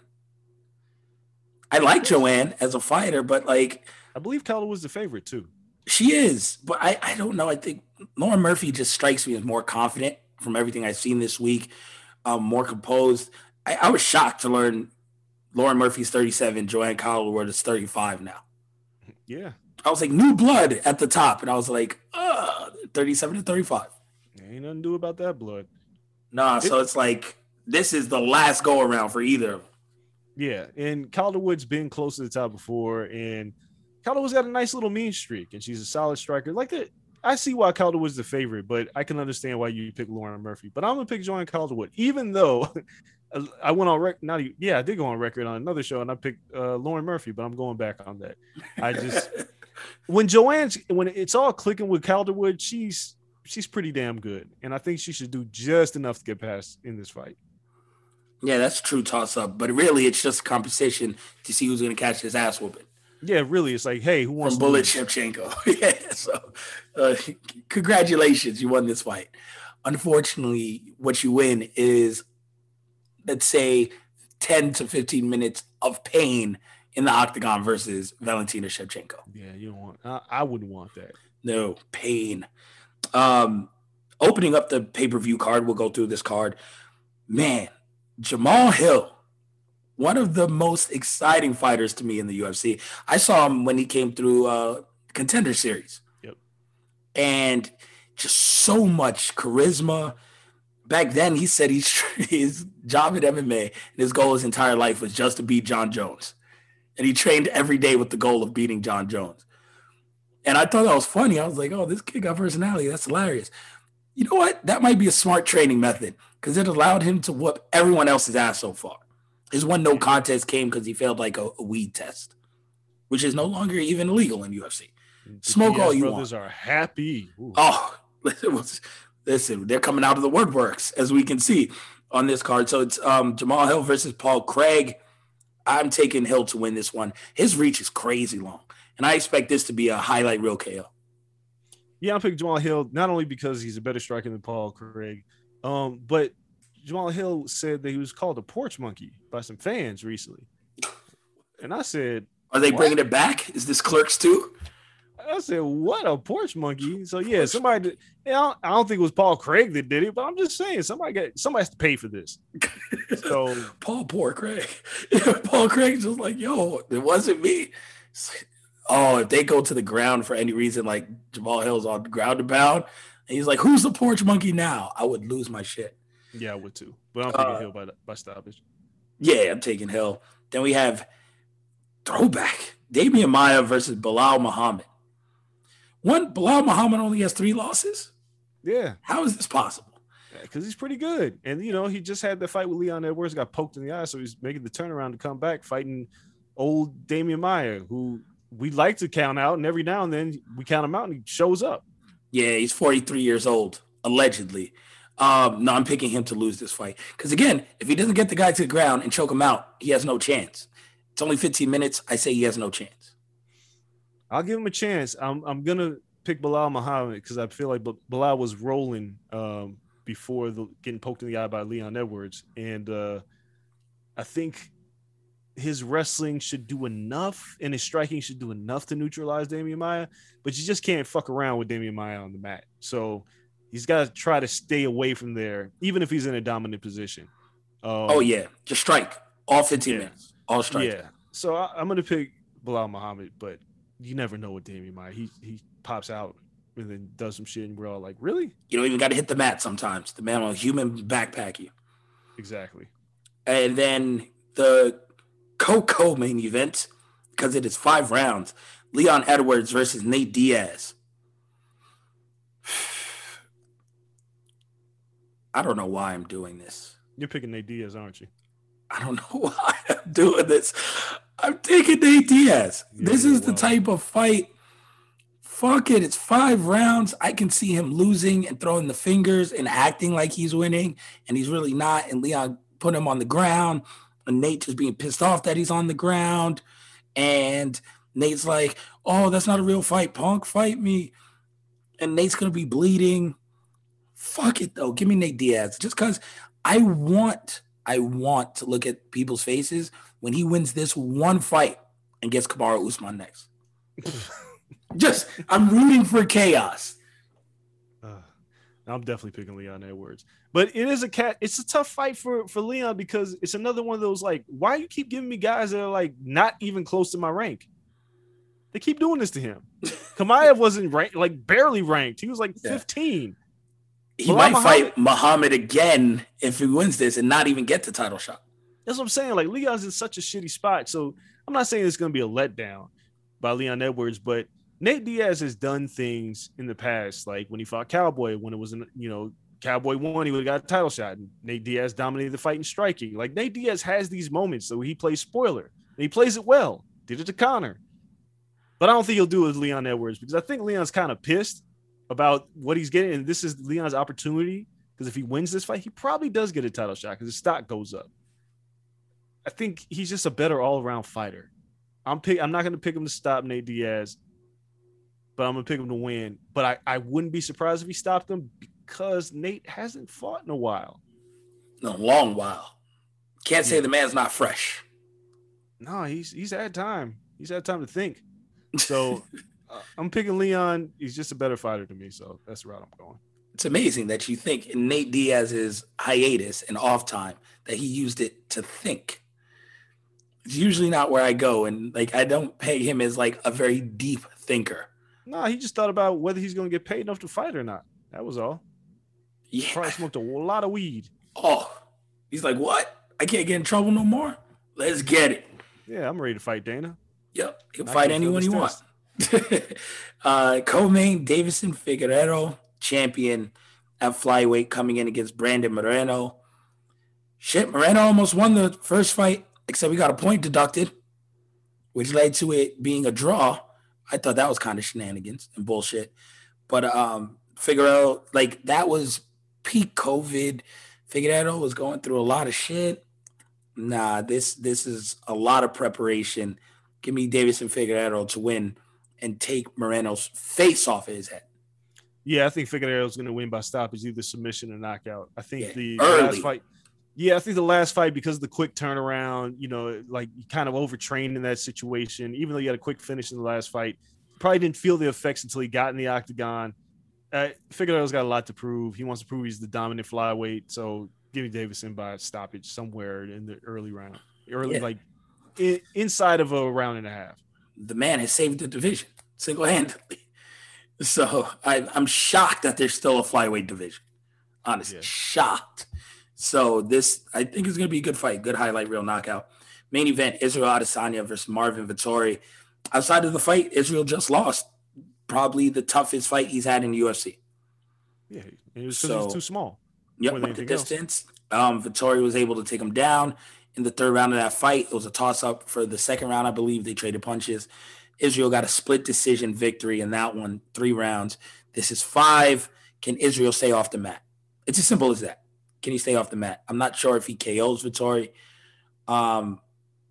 I like Joanne as a fighter, but like
I believe Calder was the favorite too.
she is, but I, I don't know. I think Lauren Murphy just strikes me as more confident from everything I've seen this week, um, more composed. I, I was shocked to learn Lauren Murphy's thirty-seven, Joanne Calderwood is thirty-five now.
Yeah.
I was like, new blood at the top. And I was like, uh, thirty-seven to thirty-five.
Ain't nothing to do about that blood.
Nah, so it's like this is the last go around for either of them.
Yeah, and Calderwood's been close to the top before, and Calderwood's got a nice little mean streak, and she's a solid striker. Like that, I see why Calderwood's the favorite, but I can understand why you pick Lauren Murphy. But I'm gonna pick Joanne Calderwood, even though I went on record. Not yeah, I did go on record on another show, and I picked uh, Lauren Murphy, but I'm going back on that. I just when Joanne's when it's all clicking with Calderwood, she's she's pretty damn good, and I think she should do just enough to get past in this fight.
Yeah, that's true toss up, but really it's just a competition to see who's going to catch his ass whooping.
Yeah, really, it's like, hey, who wants
From Bullet Shevchenko? Yeah, so uh, congratulations, you won this fight. Unfortunately, what you win is, let's say, ten to fifteen minutes of pain in the octagon versus Valentina Shevchenko.
Yeah, you don't want. I, I wouldn't want that.
No pain. Um, opening up the pay per view card, we'll go through this card. Man. Jamal Hill, one of the most exciting fighters to me in the U F C. I saw him when he came through uh, Contender Series.
Yep.
And just so much charisma. Back then, he said he's, his job at M M A and his goal his entire life was just to beat John Jones. And he trained every day with the goal of beating John Jones. And I thought that was funny. I was like, oh, this kid got personality. That's hilarious. You know what? That might be a smart training method because it allowed him to whoop everyone else's ass so far. His one no contest came because he failed like a, a weed test, which is no longer even illegal in U F C. Smoke all you
brothers
want.
Are happy. Ooh.
Oh, listen, they're coming out of the woodworks, as we can see on this card. So it's um, Jamal Hill versus Paul Craig. I'm taking Hill to win this one. His reach is crazy long, and I expect this to be a highlight reel K O.
Yeah, I'm picking Jamal Hill, not only because he's a better striker than Paul Craig, um, but Jamal Hill said that he was called a porch monkey by some fans recently. And I said,
are they
what?
bringing it back? Is this Clerks too?
I said, what, a porch monkey? So, yeah, somebody did, you know, I don't think it was Paul Craig that did it, but I'm just saying somebody got somebody has to pay for this. So
Paul, poor Craig. Paul Craig's just like, yo, it wasn't me. Oh, if they go to the ground for any reason, like Jamal Hill's on ground and pound, and he's like, who's the porch monkey now? I would lose my shit.
Yeah, I would too. But I'm taking
uh,
Hill by, by stoppage.
Yeah, I'm taking Hill. Then we have throwback. Damian Maia versus Bilal Muhammad. One, Bilal Muhammad only has three losses?
Yeah.
How is this possible?
Because yeah, he's pretty good. And, you know, he just had the fight with Leon Edwards, got poked in the eye, so he's making the turnaround to come back fighting old Damian Maia, who we like to count out, and every now and then we count him out and he shows up.
Yeah, he's forty-three years old, allegedly. Um, no, I'm picking him to lose this fight. Because, again, if he doesn't get the guy to the ground and choke him out, he has no chance. It's only fifteen minutes. I say he has no chance.
I'll give him a chance. I'm I'm going to pick Bilal Muhammad because I feel like Bilal was rolling um, before the, getting poked in the eye by Leon Edwards. And uh, I think his wrestling should do enough and his striking should do enough to neutralize Damian Maia, but you just can't fuck around with Damian Maia on the mat. So he's got to try to stay away from there, even if he's in a dominant position. Um,
oh, yeah. Just strike all fifteen
yeah.
minutes. All strike.
Yeah. So I, I'm going to pick Bilal Muhammad, but you never know with Damian Maia. He, he pops out and then does some shit, and we're all like, really?
You don't even got to hit the mat sometimes. The man will human backpack you.
Exactly.
And then the co-co main event, because it is five rounds, Leon Edwards versus Nate Diaz. I don't know why I'm doing this.
You're picking Nate Diaz, aren't you?
I don't know why I'm doing this. I'm taking Nate Diaz. Yeah, this is the type of fight. Fuck it. It's five rounds. I can see him losing and throwing the fingers and acting like he's winning, and he's really not. And Leon put him on the ground, and Nate just being pissed off that he's on the ground. And Nate's like, oh, that's not a real fight, punk. Fight me. And Nate's going to be bleeding. Fuck it, though. Give me Nate Diaz. Just because I want, I want to look at people's faces when he wins this one fight and gets Kamaru Usman next. Just, I'm rooting for chaos.
Uh, I'm definitely picking Leon Edwards. But it is a cat. It's a tough fight for, for Leon because it's another one of those, like, why you keep giving me guys that are, like, not even close to my rank? They keep doing this to him. Kamaev wasn't ranked, like, barely ranked. He was, like, fifteen.
he
Bilal
might
Muhammad,
fight Muhammad again if he wins this and not even get the title shot.
That's what I'm saying. Like, Leon's in such a shitty spot. So I'm not saying it's going to be a letdown by Leon Edwards, but Nate Diaz has done things in the past, like when he fought Cowboy, when it was, an, you know, Cowboy won, he would have got a title shot. And Nate Diaz dominated the fight in striking. Like, Nate Diaz has these moments, so he plays spoiler. And he plays it well. Did it to Conor. But I don't think he'll do it with Leon Edwards because I think Leon's kind of pissed about what he's getting. And this is Leon's opportunity because if he wins this fight, he probably does get a title shot because his stock goes up. I think he's just a better all-around fighter. I'm pick. I'm not going to pick him to stop Nate Diaz, but I'm going to pick him to win. But I, I wouldn't be surprised if he stopped him because Nate hasn't fought in a while.
In a long while. Can't say yeah. the man's not fresh.
No, he's he's had time. He's had time to think. So uh, I'm picking Leon. He's just a better fighter to me. So that's the route I'm going.
It's amazing that you think in Nate Diaz's hiatus and off time that he used it to think. It's usually not where I go. And like, I don't peg him as like a very deep thinker.
No, he just thought about whether he's going to get paid enough to fight or not. That was all.
Yeah.
He probably smoked a lot of weed.
Oh, he's like, what? I can't get in trouble no more? Let's get it.
Yeah, I'm ready to fight Dana.
Yep, he'll I fight anyone he wants. uh, co-main, Davison Figueiredo, champion at flyweight, coming in against Brandon Moreno. Shit, Moreno almost won the first fight, except we got a point deducted, which led to it being a draw. I thought that was kind of shenanigans and bullshit. But um, Figueiredo, like, that was peak COVID. Figueiredo was going through a lot of shit. Nah, this this is a lot of preparation. Give me Davison Figueiredo to win and take Moreno's face off of his head.
Yeah, I think Figueiredo's going to win by stoppage, either submission or knockout. I think yeah, the
early.
last fight. Yeah, I think the last fight, because of the quick turnaround, you know, like you kind of overtrained in that situation. Even though you had a quick finish in the last fight, probably didn't feel the effects until he got in the octagon. Uh, Figueiredo's got a lot to prove. He wants to prove he's the dominant flyweight. So give me Davison by stoppage somewhere in the early round, early yeah. like in, inside of a round and a half.
The man has saved the division single-handedly. So I, I'm shocked that there's still a flyweight division. Honestly, yeah. shocked. So this, I think, is going to be a good fight. Good highlight reel knockout. Main event, Israel Adesanya versus Marvin Vettori. Outside of the fight, Israel just lost. Probably the toughest fight he's had in the U F C.
Yeah, it was because so, he's too small.
Yep, with the distance. Um, Vettori was able to take him down in the third round of that fight. It was a toss-up for the second round, I believe. They traded punches. Israel got a split decision victory in that one, three rounds. This is five. Can Israel stay off the mat? It's as simple as that. Can he stay off the mat? I'm not sure if he K Os Vettori. Um,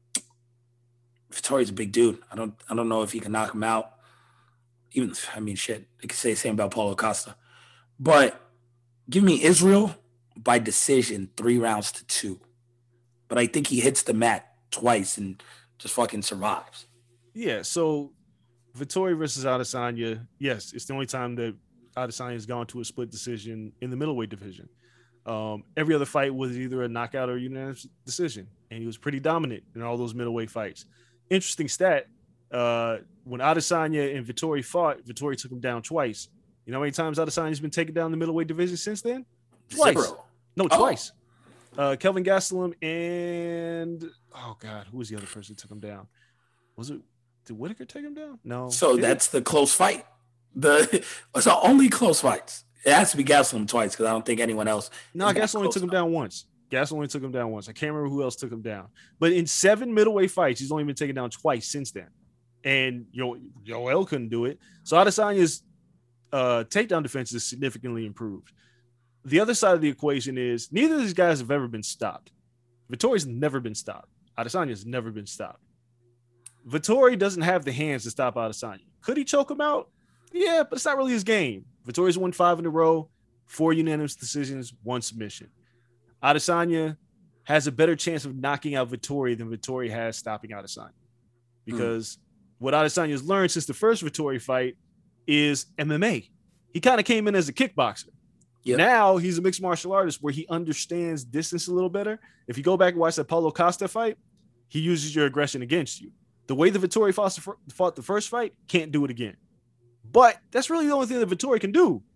Vittori's a big dude. I don't I don't know if he can knock him out. Even, I mean, shit, they could say the same about Paulo Costa. But give me Israel by decision, three rounds to two. But I think he hits the mat twice and just fucking survives.
Yeah, so Vettori versus Adesanya, yes, it's the only time that Adesanya has gone to a split decision in the middleweight division. Um, every other fight was either a knockout or a unanimous decision, and he was pretty dominant in all those middleweight fights. Interesting stat, uh, when Adesanya and Vettori fought, Vettori took him down twice. You know how many times Adesanya's been taken down in the middleweight division since then? Twice.
Zero.
No,
oh.
twice. Uh, Kelvin Gastelum and, oh, God, who was the other person that took him down? Was it, did Whitaker take him down? No.
So
did
that's
it?
the close fight. The It's the only close fights. It has to be Gastelum twice because I don't think anyone else.
No, Gastelum only took him down once. Gastelum only took him down once. I can't remember who else took him down. But in seven middleweight fights, he's only been taken down twice since then. And Yo- Yoel couldn't do it. So Adesanya's uh, takedown defense is significantly improved. The other side of the equation is neither of these guys have ever been stopped. Vittori's never been stopped. Adesanya's never been stopped. Vettori doesn't have the hands to stop Adesanya. Could he choke him out? Yeah, but it's not really his game. Vittori's won five in a row, four unanimous decisions, one submission. Adesanya has a better chance of knocking out Vettori than Vettori has stopping Adesanya. Because mm. what Adesanya has learned since the first Vettori fight is M M A. He kind of came in as a kickboxer. Yep. Now he's a mixed martial artist where he understands distance a little better. If you go back and watch that Paulo Costa fight, he uses your aggression against you. The way that Vettori fought the first fight, can't do it again. But that's really the only thing that Vettori can do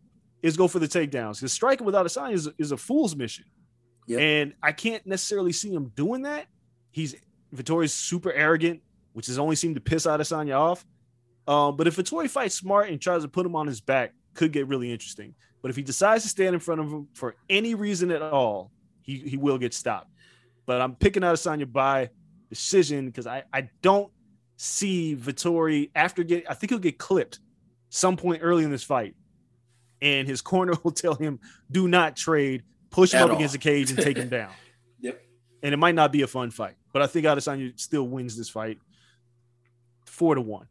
is go for the takedowns. Because striking without Adesanya is, is a fool's mission.
Yep.
And I can't necessarily see him doing that. He's Vettori's super arrogant, which has only seemed to piss Adesanya off. Um, but if Vettori fights smart and tries to put him on his back, could get really interesting. But if he decides to stand in front of him for any reason at all, he, he will get stopped. But I'm picking Adesanya by decision because I, I don't see Vettori after get. I think he'll get clipped some point early in this fight, and his corner will tell him, "Do not trade. Push him
At
up
all.
against the cage and take him down."
Yep.
And it might not be a fun fight, but I think Adesanya still wins this fight, four to one.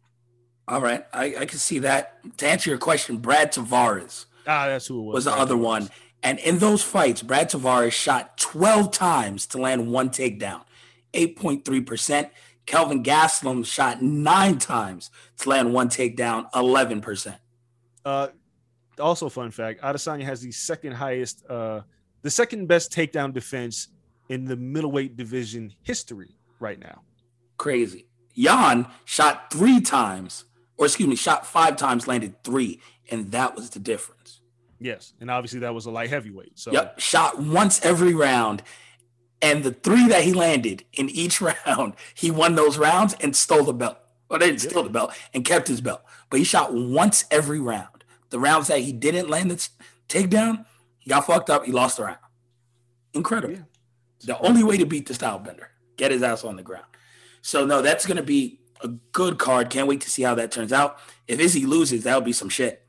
All right, I, I can see that. To answer your question, Brad Tavares
Ah, that's who it was.
was the
Brad
other
Tavares.
one. And in those fights, Brad Tavares shot twelve times to land one takedown, eight point three percent. Kelvin Gastelum shot nine times to land one takedown, eleven percent.
Uh, also, fun fact: Adesanya has the second highest, uh, the second best takedown defense in the middleweight division history right now.
Crazy. Jan shot three times, or excuse me, shot five times, landed three, and that was the difference.
Yes, and obviously that was a light heavyweight. So
Yep, shot once every round, and the three that he landed in each round, he won those rounds and stole the belt. Well, they didn't steal the belt and kept his belt, but he shot once every round. The rounds that he didn't land the takedown, he got fucked up. He lost the round. Incredible.
Yeah.
The only way to beat the style bender, get his ass on the ground. So no, that's going to be a good card. Can't wait to see how that turns out. If Izzy loses, that'll be some shit.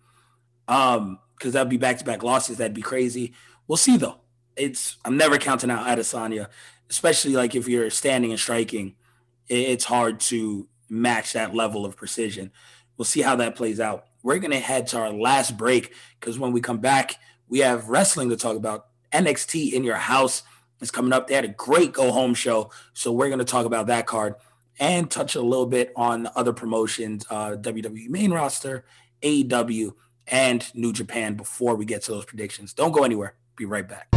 Um, because that'll be back-to-back losses. That'd be crazy. We'll see though. It's I'm never counting out Adesanya, especially like if you're standing and striking. It's hard to match that level of precision. We'll see how that plays out. We're going to head to our last break because when we come back, we have wrestling to talk about. N X T In Your House is coming up. They had a great go-home show, so we're going to talk about that card and touch a little bit on other promotions, uh, W W E main roster, A E W, and New Japan before we get to those predictions. Don't go anywhere. Be right back.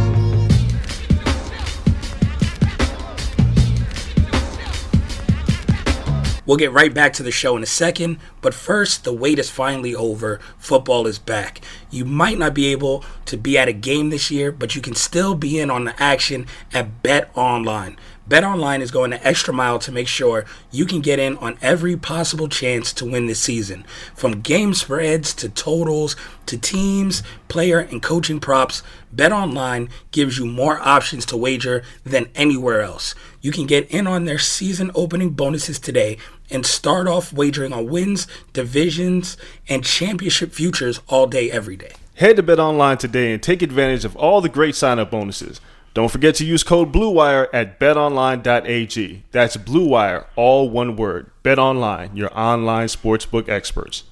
We'll get right back to the show in a second, but first, the wait is finally over. Football is back. You might not be able to be at a game this year, but you can still be in on the action at BetOnline. BetOnline is going the extra mile to make sure you can get in on every possible chance to win this season. From game spreads to totals to teams, player, and coaching props, BetOnline gives you more options to wager than anywhere else. You can get in on their season opening bonuses today and start off wagering on wins, divisions, and championship futures all day, every day.
Head to BetOnline today and take advantage of all the great sign-up bonuses. Don't forget to use code BlueWire at bet online dot a g. That's BlueWire, all one word. BetOnline, your online sportsbook experts.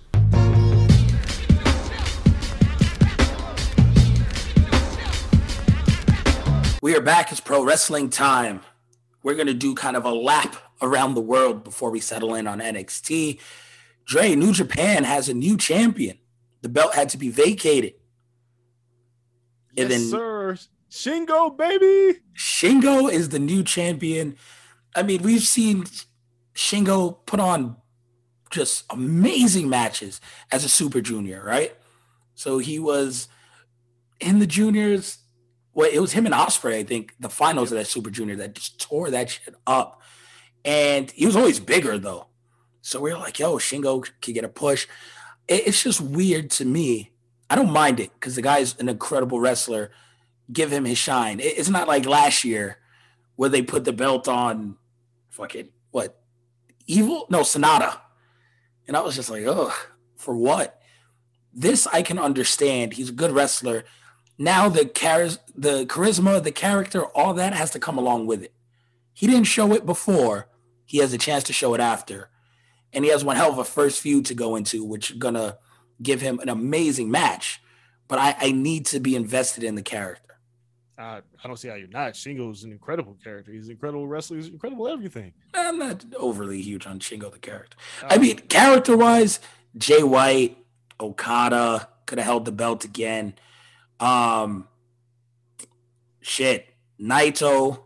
We are back. It's pro wrestling time. We're going to do kind of a lap around the world before we settle in on N X T. Dre, New Japan has a new champion. The belt had to be vacated.
yes,
And then
sir. Shingo, baby.
Shingo is the new champion. I mean, we've seen Shingo put on just amazing matches as a Super Junior, right? So he was in the juniors. Well, it was him and Ospreay, I think, the finals of that Super Junior that just tore that shit up. And he was always bigger, though. So we were like, yo, Shingo could get a push. It, it's just weird to me. I don't mind it because the guy's an incredible wrestler. Give him his shine. It, it's not like last year where they put the belt on fucking, what, Evil? No, Sonata. And I was just like, oh, for what? This I can understand. He's a good wrestler. Now the char- the charisma, the character, all that has to come along with it. He didn't show it before. He has a chance to show it after. And he has one hell of a first feud to go into, which is going to give him an amazing match. But I, I need to be invested in the character.
Uh, I don't see how you're not. Shingo's an incredible character. He's an incredible wrestler. He's incredible everything.
I'm not overly huge on Shingo, the character.
Uh,
I mean, character-wise, Jay White, Okada could have held the belt again. Um, shit, Naito.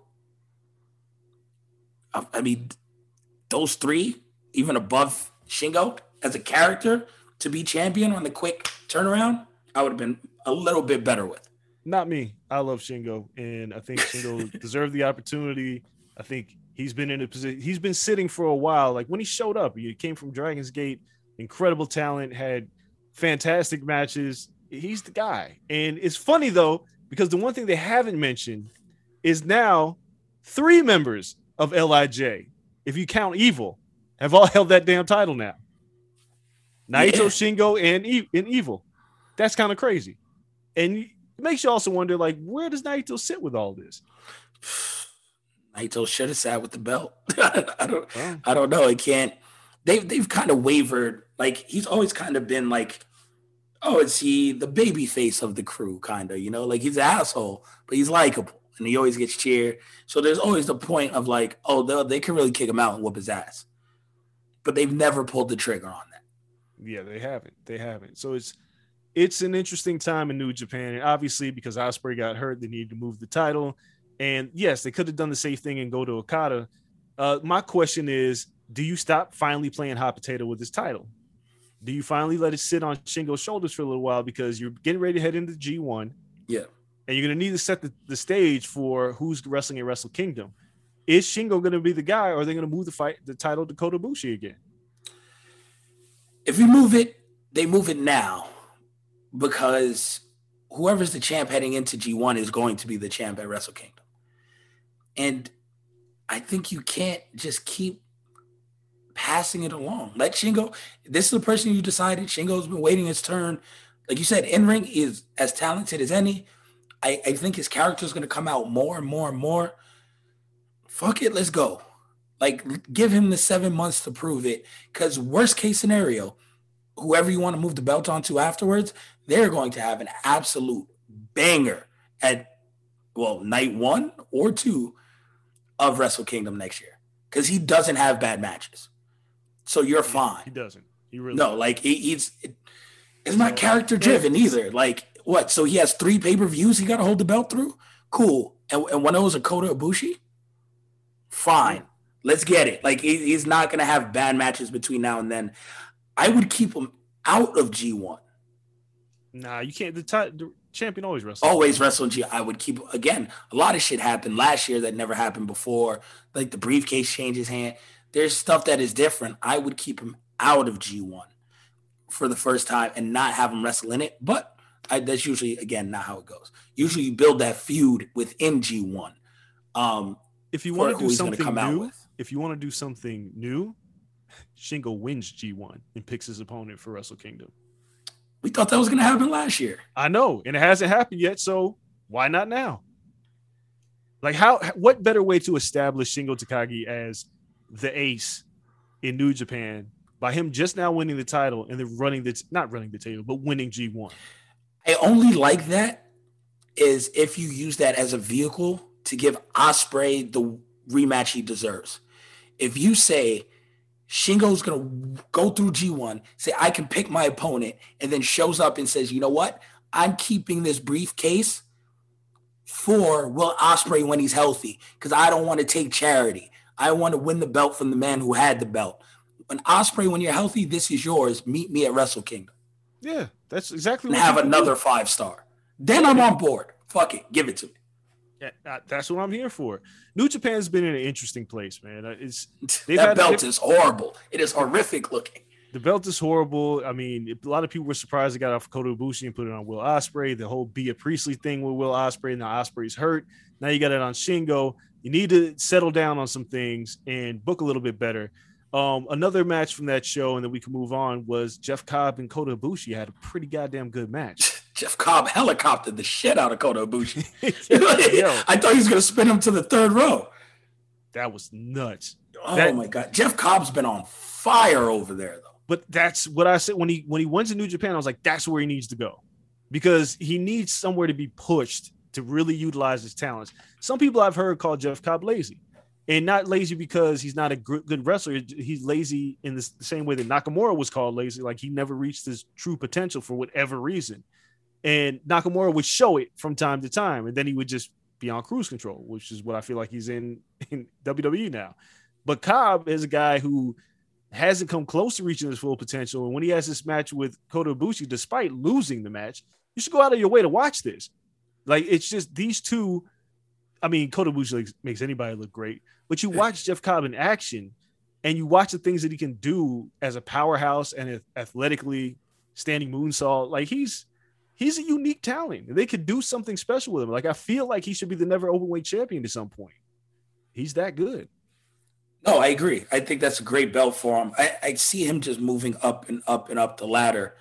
I, I mean, those three, even above Shingo as a character to be champion on the quick turnaround, I would have been a little bit better with.
Not me. I love Shingo, and I think Shingo deserved the opportunity. I think he's been in a position. He's been sitting for a while. Like when he showed up, he came from Dragon's Gate, incredible talent, had fantastic matches. He's the guy. And it's funny though, because the one thing they haven't mentioned is now three members of L I J, if you count Evil, have all held that damn title now. Naito, yeah. Shingo, and, e- and Evil. That's kind of crazy. And it makes you also wonder, like, where does Naito sit with all this?
Naito should have sat with the belt. I don't oh. I don't know. It can't. They've, they've kind of wavered. Like, he's always kind of been like, oh, is he the baby face of the crew, kind of, you know? Like, he's an asshole, but he's likable, and he always gets cheered. So there's always the point of, like, oh, they can really kick him out and whoop his ass. But they've never pulled the trigger on that.
Yeah, they haven't. They haven't. So it's it's an interesting time in New Japan. And obviously, because Ospreay got hurt, they needed to move the title. And yes, they could have done the safe thing and go to Okada. Uh, my question is, do you stop finally playing hot potato with this title? Do you finally let it sit on Shingo's shoulders for a little while because you're getting ready to head into G one?
Yeah.
And you're going to need to set the, the stage for who's wrestling at Wrestle Kingdom. Is Shingo going to be the guy, or are they going to move the fight, the title to Kota Ibushi again?
If you move it, they move it now because whoever's the champ heading into G one is going to be the champ at Wrestle Kingdom. And I think you can't just keep passing it along. Let Shingo, this is the person you decided. Shingo's been waiting his turn. Like you said, in-ring is as talented as any. I, I think his character is going to come out more and more and more. Fuck it, let's go. Like, give him the seven months to prove it. Because worst case scenario, whoever you want to move the belt onto afterwards, they're going to have an absolute banger at, well, night one or two of Wrestle Kingdom next year. Because he doesn't have bad matches. So you're fine.
He doesn't. He really
No,
doesn't.
like, he, he's it, it's not character driven either. Like, what? So he has three pay-per-views he got to hold the belt through? Cool. And, and one of those are Kota Ibushi? Fine. Let's get it. Like, he, he's not going to have bad matches between now and then. I would keep him out of G one.
Nah, you can't. The, t- the champion always wrestles.
Always wrestle in G. I would keep, again, a lot of shit happened last year that never happened before. Like, the briefcase changes hand. There's stuff that is different. I would keep him out of G one for the first time and not have him wrestle in it. But I, that's usually, again, not how it goes. Usually you build that feud within G one. Um,
if you want to do something
come
new, if you want to do something new, Shingo wins G one and picks his opponent for Wrestle Kingdom.
We thought that was going to happen last year.
I know, and it hasn't happened yet, so why not now? Like, how? What better way to establish Shingo Takagi as the ace in New Japan by him just now winning the title and then running the not running the table, but winning G one?
I only like that is if you use that as a vehicle to give Ospreay the rematch he deserves. If you say Shingo's going to go through G one, say, I can pick my opponent, and then shows up and says, you know what? I'm keeping this briefcase for Will Ospreay when he's healthy because I don't want to take charity. I want to win the belt from the man who had the belt. When Ospreay, when you're healthy, this is yours. Meet me at Wrestle Kingdom.
Yeah, that's exactly
and
what
have another do. five star. Then I'm on board. Fuck it. Give it to me.
Yeah, that's what I'm here for. New Japan's been in an interesting place, man. It's
that had, belt is horrible. It is horrific looking.
The belt is horrible. I mean, a lot of people were surprised they got off Kota Ibushi and put it on Will Ospreay. The whole Bea Priestley thing with Will Ospreay. Now Ospreay's hurt. Now you got it on Shingo. You need to settle down on some things and book a little bit better. Um, another match from that show, and then we can move on, was Jeff Cobb and Kota Ibushi had a pretty goddamn good match.
Jeff Cobb helicoptered the shit out of Kota Ibushi. Yo, I thought he was going to spin him to the third row.
That was nuts.
Oh,
that,
my God. Jeff Cobb's been on fire over there, though.
But that's what I said when he when he went to New Japan. I was like, that's where he needs to go because he needs somewhere to be pushed to really utilize his talents. Some people I've heard call Jeff Cobb lazy. And not lazy because he's not a good wrestler. He's lazy in the same way that Nakamura was called lazy. Like he never reached his true potential for whatever reason. And Nakamura would show it from time to time. And then he would just be on cruise control, which is what I feel like he's in, in W W E now. But Cobb is a guy who hasn't come close to reaching his full potential. And when he has this match with Kota Ibushi, despite losing the match, You should go out of your way to watch this. Like, it's just these two. I mean, Kota Ibushi makes anybody look great, but you watch Jeff Cobb in action and you watch the things that he can do as a powerhouse and athletically standing moonsault. Like, he's he's a unique talent. They could do something special with him. Like, I feel like he should be the never openweight champion at some point. He's that good.
No, I agree. I think that's a great belt for him. I, I see him just moving up and up and up the ladder.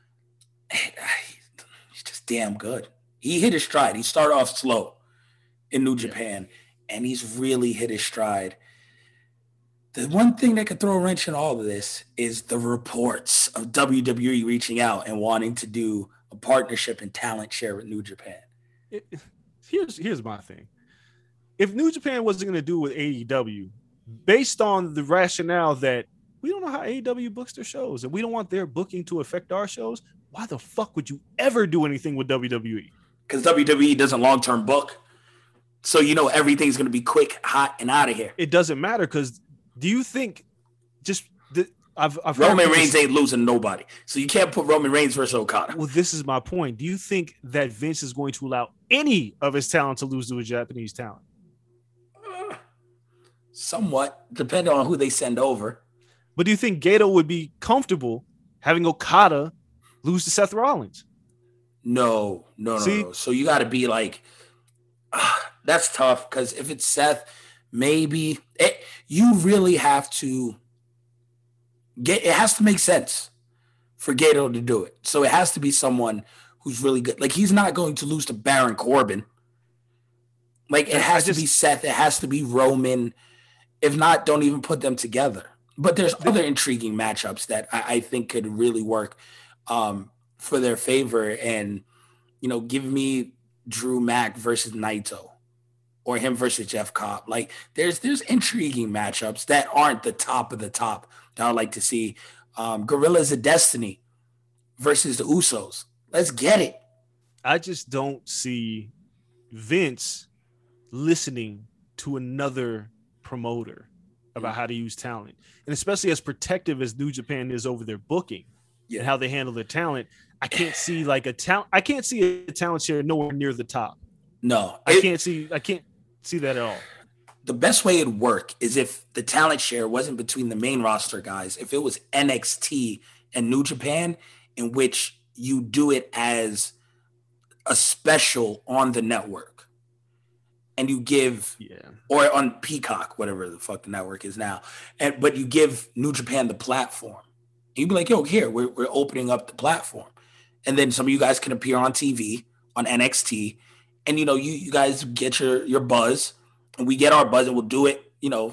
He's just damn good. He hit his stride. He started off slow in New Japan, yeah. and he's really hit his stride. The one thing that could throw a wrench in all of this is the reports of W W E reaching out and wanting to do a partnership and talent share with New Japan.
It, here's here's my thing. If New Japan wasn't going to do with A E W, based on the rationale that we don't know how A E W books their shows and we don't want their booking to affect our shows, why the fuck would you ever do anything with W W E?
Because W W E doesn't long-term book. So you know everything's going to be quick, hot, and out of here.
It doesn't matter because do you think just the, I've, I've
Roman Reigns ain't losing nobody. So you can't put Roman Reigns versus Okada.
Well, this is my point. Do you think that Vince is going to allow any of his talent to lose to a Japanese talent?
Uh, somewhat, depending on who they send over.
But do you think Gato would be comfortable having Okada lose to Seth Rollins?
No, no, no,
See?
no. So you got to be like, uh, that's tough because if it's Seth, maybe it, you really have to get. It has to make sense for Gato to do it. So it has to be someone who's really good. Like he's not going to lose to Baron Corbin. Like it has just, to be Seth. It has to be Roman. If not, don't even put them together. But there's other intriguing matchups that I, I think could really work um, for their favor. And, you know, give me Drew Mack versus Naito or him versus Jeff Cobb. Like there's there's intriguing matchups that aren't the top of the top that I'd like to see. Um, Gorillas of Destiny versus the Usos. Let's get it.
I just don't see Vince listening to another promoter about how to use talent. And especially as protective as New Japan is over their booking yeah. and how they handle their talent, I can't see like a talent. I can't see a talent share nowhere near the top.
No,
I
it,
can't see. I can't see that at all.
The best way it'd work is if the talent share wasn't between the main roster guys. If it was N X T and New Japan, in which you do it as a special on the network, and you give,
yeah, or
on Peacock, whatever the fuck the network is now, and but you give New Japan the platform. You'd be like, yo, here we're we're opening up the platform, and then some of you guys can appear on T V on N X T. And, you know, you, you guys get your, your buzz and we get our buzz and we'll do it, you know,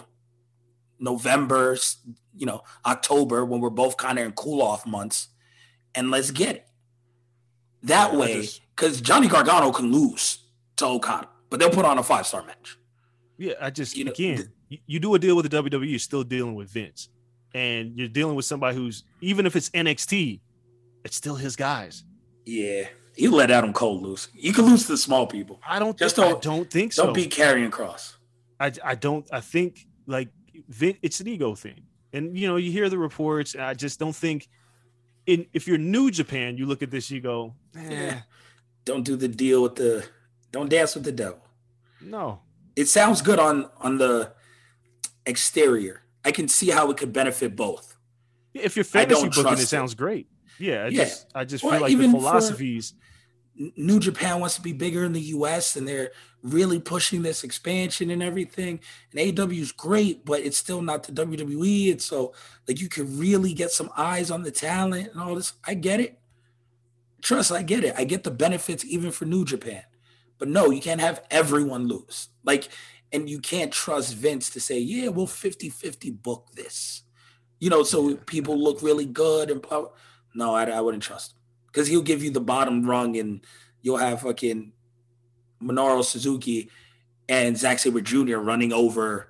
November, you know, October when we're both kind of in cool off months and let's get it. That yeah, way, because Johnny Gargano can lose to Okada, but they'll put on a five-star match.
Yeah, I just,
you know,
again, th- you, you do a deal with the W W E, you're still dealing with Vince. And you're dealing with somebody who's, even if it's N X T, it's still his guys.
Yeah. You let Adam Cole lose. You can lose to the small people.
I don't.
Just
th-
don't.
I don't think so.
Don't be Karrion Kross.
I, I don't. I think like Vin, it's an ego thing, and you know you hear the reports. I just don't think. In if you're New Japan, you look at this, you go, eh.
yeah. Don't do the deal with the. Don't dance with the devil.
No.
It sounds good on on the exterior. I can see how it could benefit both.
If you're fantasy booking, it sounds it. great. Yeah, I
yeah.
just I just
or
feel like the philosophies.
New Japan wants to be bigger in the U S and they're really pushing this expansion and everything. And A E W is great, but it's still not the W W E. And so, like, you could really get some eyes on the talent and all this. I get it. Trust, I get it. I get the benefits even for New Japan. But no, you can't have everyone lose. Like, and you can't trust Vince to say, yeah, we'll fifty-fifty book this. You know, so yeah. people look really good and blah. No, I, I wouldn't trust him. Because he'll give you the bottom rung and you'll have fucking Minoru Suzuki and Zack Sabre Junior running over,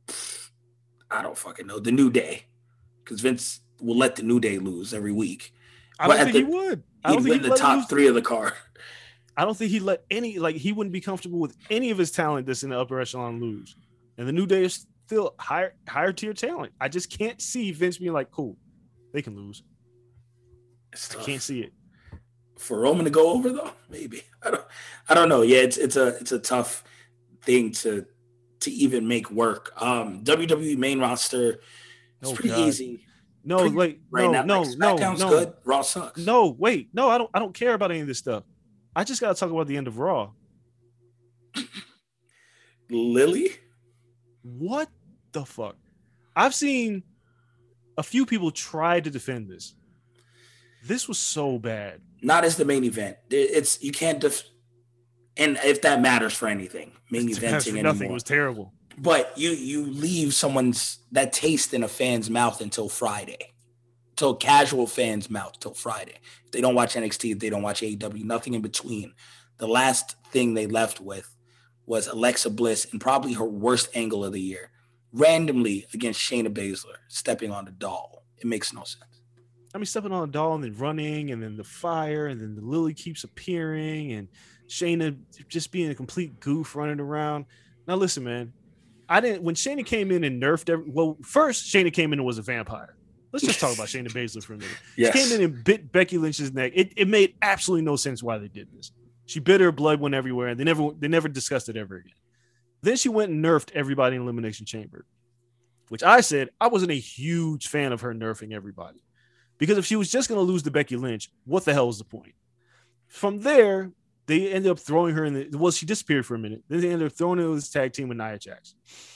I don't fucking know, the New Day. Because Vince will let the New Day lose every week.
I don't think the, he would. I don't
he'd
think
win the top three of the card.
I don't think he'd let any, like, he wouldn't be comfortable with any of his talent that's in the upper echelon lose. And the New Day is still higher, higher tier talent. I just can't see Vince being like, cool, they can lose. I can't see it.
For Roman to go over though, maybe. I don't I don't know. Yeah, it's it's a it's a tough thing to to even make work. Um W W E main roster is
Oh,
pretty
God.
easy.
No,
Pretty
wait,
right
no,
now.
no,
Like,
no,
SmackDown's
no,
good. Raw sucks.
no, wait, no, I don't, I don't care about any of this stuff. I just gotta talk about the end of Raw.
Lily?
What the fuck? I've seen a few people try to defend this. This was so bad.
Not as the main event. It's you can't def- and if that matters for anything, main
It's
eventing
for
anymore.
nothing. It was terrible.
But you you leave someone's that taste in a fan's mouth until Friday, till casual fans' mouth till Friday. If they don't watch N X T, if they don't watch A E W, nothing in between. The last thing they left with was Alexa Bliss in probably her worst angle of the year, randomly against Shayna Baszler, stepping on the doll. It makes no sense.
I mean, stepping on a doll and then running, and then the fire, and then the Lily keeps appearing, and Shayna just being a complete goof running around. Now, listen, man. I didn't when Shayna came in and nerfed every well, first Shayna came in and was a vampire. Let's just talk about Shayna Baszler for a minute.
Yes.
She came in and bit Becky Lynch's neck. It, it made absolutely no sense why they did this. She bit her, blood went everywhere, and they never they never discussed it ever again. Then she went and nerfed everybody in Elimination Chamber, which I said I wasn't a huge fan of her nerfing everybody. Because if she was just going to lose to Becky Lynch, what the hell is the point? From there, they ended up throwing her in the well, she disappeared for a minute. Then they ended up throwing her in this tag team with Nia Jax.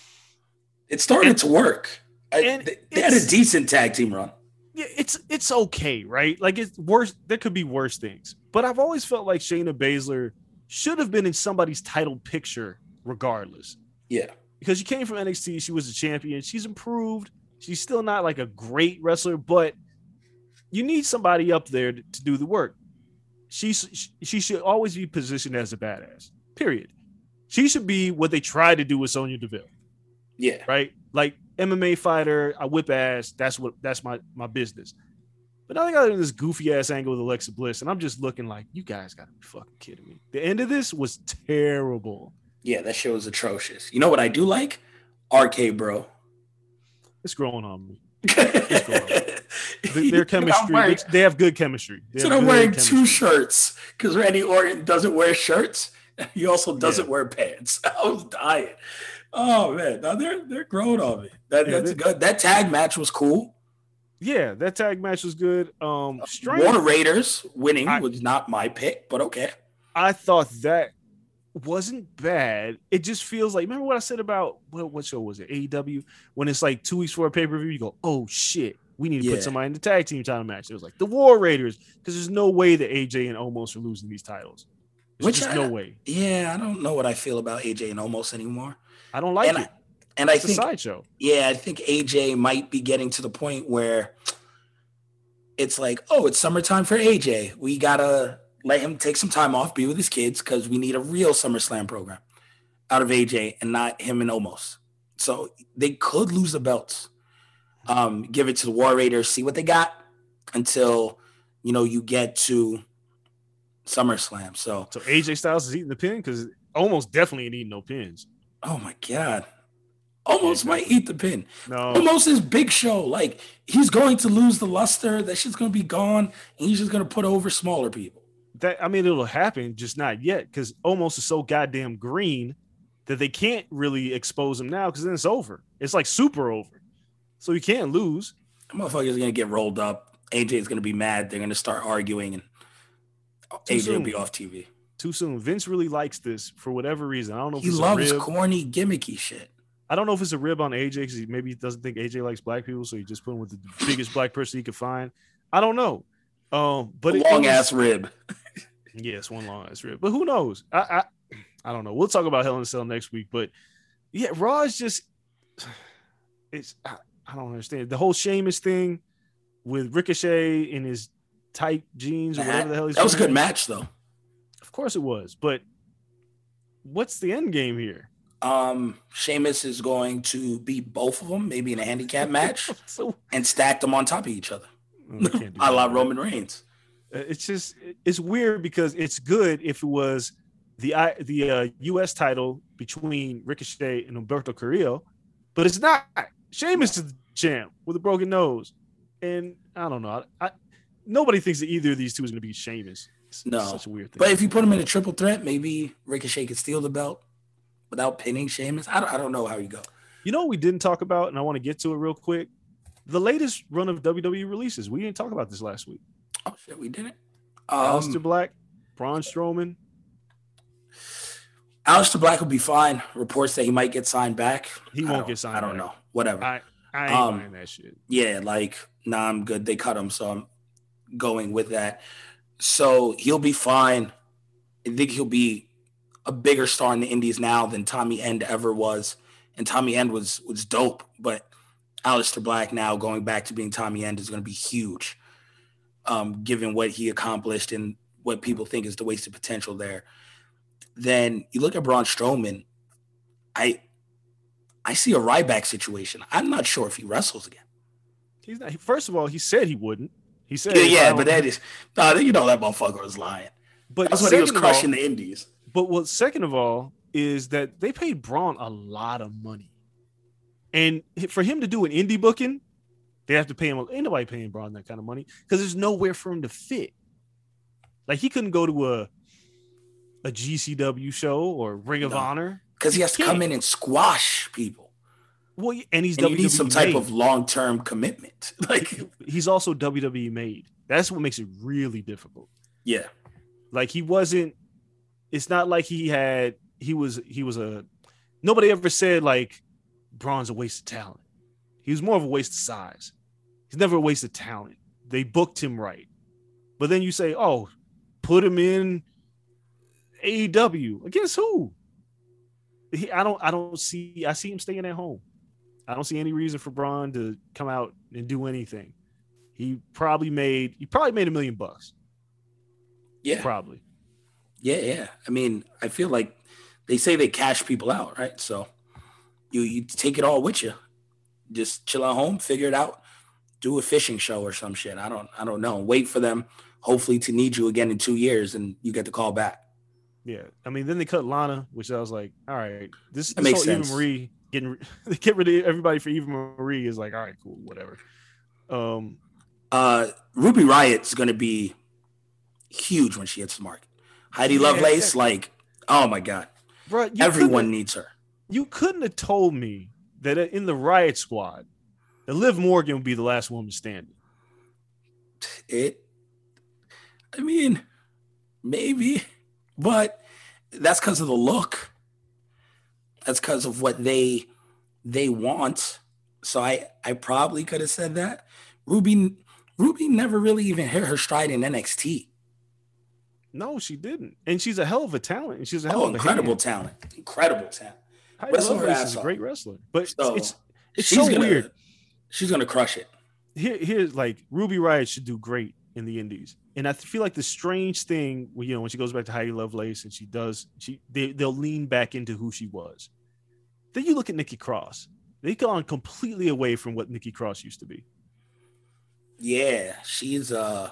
It started
And-
to work. I-
and
they, they had a
it's-
decent tag team run.
Yeah, it's it's okay, right? Like it's worse. There could be worse things, but I've always felt like Shayna Baszler should have been in somebody's title picture, regardless.
Yeah.
Because she came from N X T, she was a champion. She's improved. She's still not like a great wrestler, but you need somebody up there to, to do the work. She she should always be positioned as a badass. Period. She should be what they tried to do with Sonya Deville.
Yeah.
Right? Like M M A fighter, I whip ass. That's what that's my my business. But now they got in this goofy ass angle with Alexa Bliss, and I'm just looking like, you guys gotta be fucking kidding me. The end of this was terrible.
Yeah, that show is atrocious. You know what I do like? R K Bro.
It's growing on me.
Their
Their, their chemistry, they, they have good chemistry. They
So
have
I'm
good
wearing
chemistry.
two shirts because Randy Orton doesn't wear shirts. He also doesn't
Yeah.
wear pants. I was dying. Oh man, now they're they're growing on me. That,
Yeah,
that's
they-
good. That tag match was cool.
Yeah, that tag match was good. Um, Strange,
War Raiders winning
I-
was not my pick, but okay.
I thought that wasn't bad. It just feels like, remember what I said about what, what show was it? A E W, when it's like two weeks for a pay per view, you go, oh shit, we need to
Yeah.
put somebody in the tag team title match. It was like the War Raiders, because there's no way that A J and Omos are losing these titles. There's
Which
just
I-
no way.
Yeah, I don't know what I feel about A J and Omos anymore.
I don't like
and
it.
I, and I
It's a
think
sideshow.
yeah, I think A J might be getting to the point where it's like, oh, it's summertime for A J. We gotta let him take some time off, be with his kids, because we need a real SummerSlam program out of A J and not him and Omos. So they could lose the belts. Um, give it to the War Raiders, see what they got until you know you get to SummerSlam. So
So A J Styles is eating the pin because almost definitely ain't eating no pins.
oh my god. Almost might eat the pin.
No,
Almost his big show. Like he's going to lose the luster. That shit's gonna be gone, and he's just gonna put over smaller people.
that I mean it'll happen, just not yet, because Omos is so goddamn green that they can't really expose him now because then it's over. It's like super over. So you can't lose.
That motherfucker's gonna get rolled up. A J's gonna be mad. They're gonna start arguing, and
Too
A J will
soon.
be off T V.
Too soon. Vince really likes this for whatever reason. I don't know if
He
it's
loves
a rib.
corny, gimmicky shit.
I don't know if it's a rib on A J because he maybe doesn't think A J likes black people, so he just put him with the biggest black person he could find. I don't know. Um, but it- it
Long
was-
ass rib.
Yes, one long ass rib. But who knows? I, I I don't know. We'll talk about Hell in a Cell next week. But yeah, Raw is just it's I, I don't understand the whole Sheamus thing with Ricochet in his tight jeans or whatever the hell he's
That was a good
wearing.
match though.
Of course it was, but what's the end game here?
Um, Sheamus is going to beat both of them, maybe in a handicap match,
So
and stack them on top of each other.
oh, I can't do
A la
that.
Roman Reigns.
Uh, It's just it's weird because it's good if it was the I the uh, U S title between Ricochet and Humberto Carrillo, but it's not. Sheamus is the champ with a broken nose, and I don't know. I, I nobody thinks that either of these two is going to be Sheamus. It's,
No,
it's such a weird thing.
But if you put him in a triple threat, maybe Ricochet could steal the belt without pinning Sheamus. I don't, I don't know how you go.
You know what we didn't talk about, and I want to get to it real quick? The latest run of W W E releases. We didn't talk about this last week.
Oh, shit, we didn't. Um,
Aleister Black, Braun Strowman.
Aleister Black will be fine. Reports that he might get signed back.
He
I
won't
don't-
get signed
I don't
back.
know. Whatever.
I, I ain't
Um,
buying that shit.
Yeah, like, nah, I'm good. They cut him, so I'm going with that. So he'll be fine. I think he'll be a bigger star in the Indies now than Tommy End ever was. And Tommy End was was dope, but Aleister Black now going back to being Tommy End is going to be huge, um, given what he accomplished and what people think is the wasted potential there. Then you look at Braun Strowman, I I see a Ryback situation. I'm not sure if he wrestles again.
He's not. First of all, he said he wouldn't. He said,
Yeah,
if I
yeah,
don't-
but that is, nah, you know that motherfucker was lying.
But
That's what he was
second of all-
crushing the Indies.
But what second of all is that they paid Braun a lot of money, and for him to do an indie booking, they have to pay him. Ain't nobody paying Braun that kind of money because there's nowhere for him to fit. Like he couldn't go to a a G C W show or Ring of
No.
Honor
Because he has to
can't.
come in and squash people.
Well, and he's
And you
W W E
need some type
made.
of long-term commitment. Like,
He's also W W E made. That's what makes it really difficult.
yeah.
Like he wasn't. It's not like he had. He was. He was a. Nobody ever said like Braun's a waste of talent. He was more of a waste of size. He's never a waste of talent. They booked him right, but then you say, "Oh, put him in A E W against who?" He, I don't. I don't see. I see him staying at home. I don't see any reason for Braun to come out and do anything. He probably made. He probably made a million bucks.
Yeah.
Probably.
Yeah, yeah. I mean, I feel like they say they cash people out, right? So you you take it all with you. Just chill at home, figure it out, do a fishing show or some shit. I don't I don't know. Wait for them, hopefully, to need you again in two years and you get the call back.
Yeah, I mean, then they cut Lana, which I was like, all right, this,
That
this
makes
whole Eva
sense.
Marie getting they get rid of everybody for Eva Marie is like, all right, cool, whatever. Um,
Uh Ruby Riot's gonna be huge when she hits the market. Heidi
Yeah,
Lovelace,
that-
like, oh my God.
bro, you
Everyone
couldn't-
needs her.
you couldn't have told me that in the Riot Squad, that Liv Morgan would be the last woman standing.
It I mean, maybe, but that's because of the look. That's because of what they they want. So I I probably could have said that. Ruby Ruby never really even hit her stride in N X T.
No, she didn't, and she's a hell of a talent, and she's a hell
Oh,
of a
incredible
hand.
talent. Incredible talent.
Heidi
Wrestle her
Lovelace
ass
is a
off.
great wrestler, but
So,
it's it's
she's
so
gonna,
weird.
She's gonna crush it.
Here, here's like Ruby Riott should do great in the Indies, and I feel like the strange thing, you know, when she goes back to Heidi Lovelace and she does, she they they'll lean back into who she was. Then you look at Nikki Cross; they've gone completely away from what Nikki Cross used to be.
Yeah, she's uh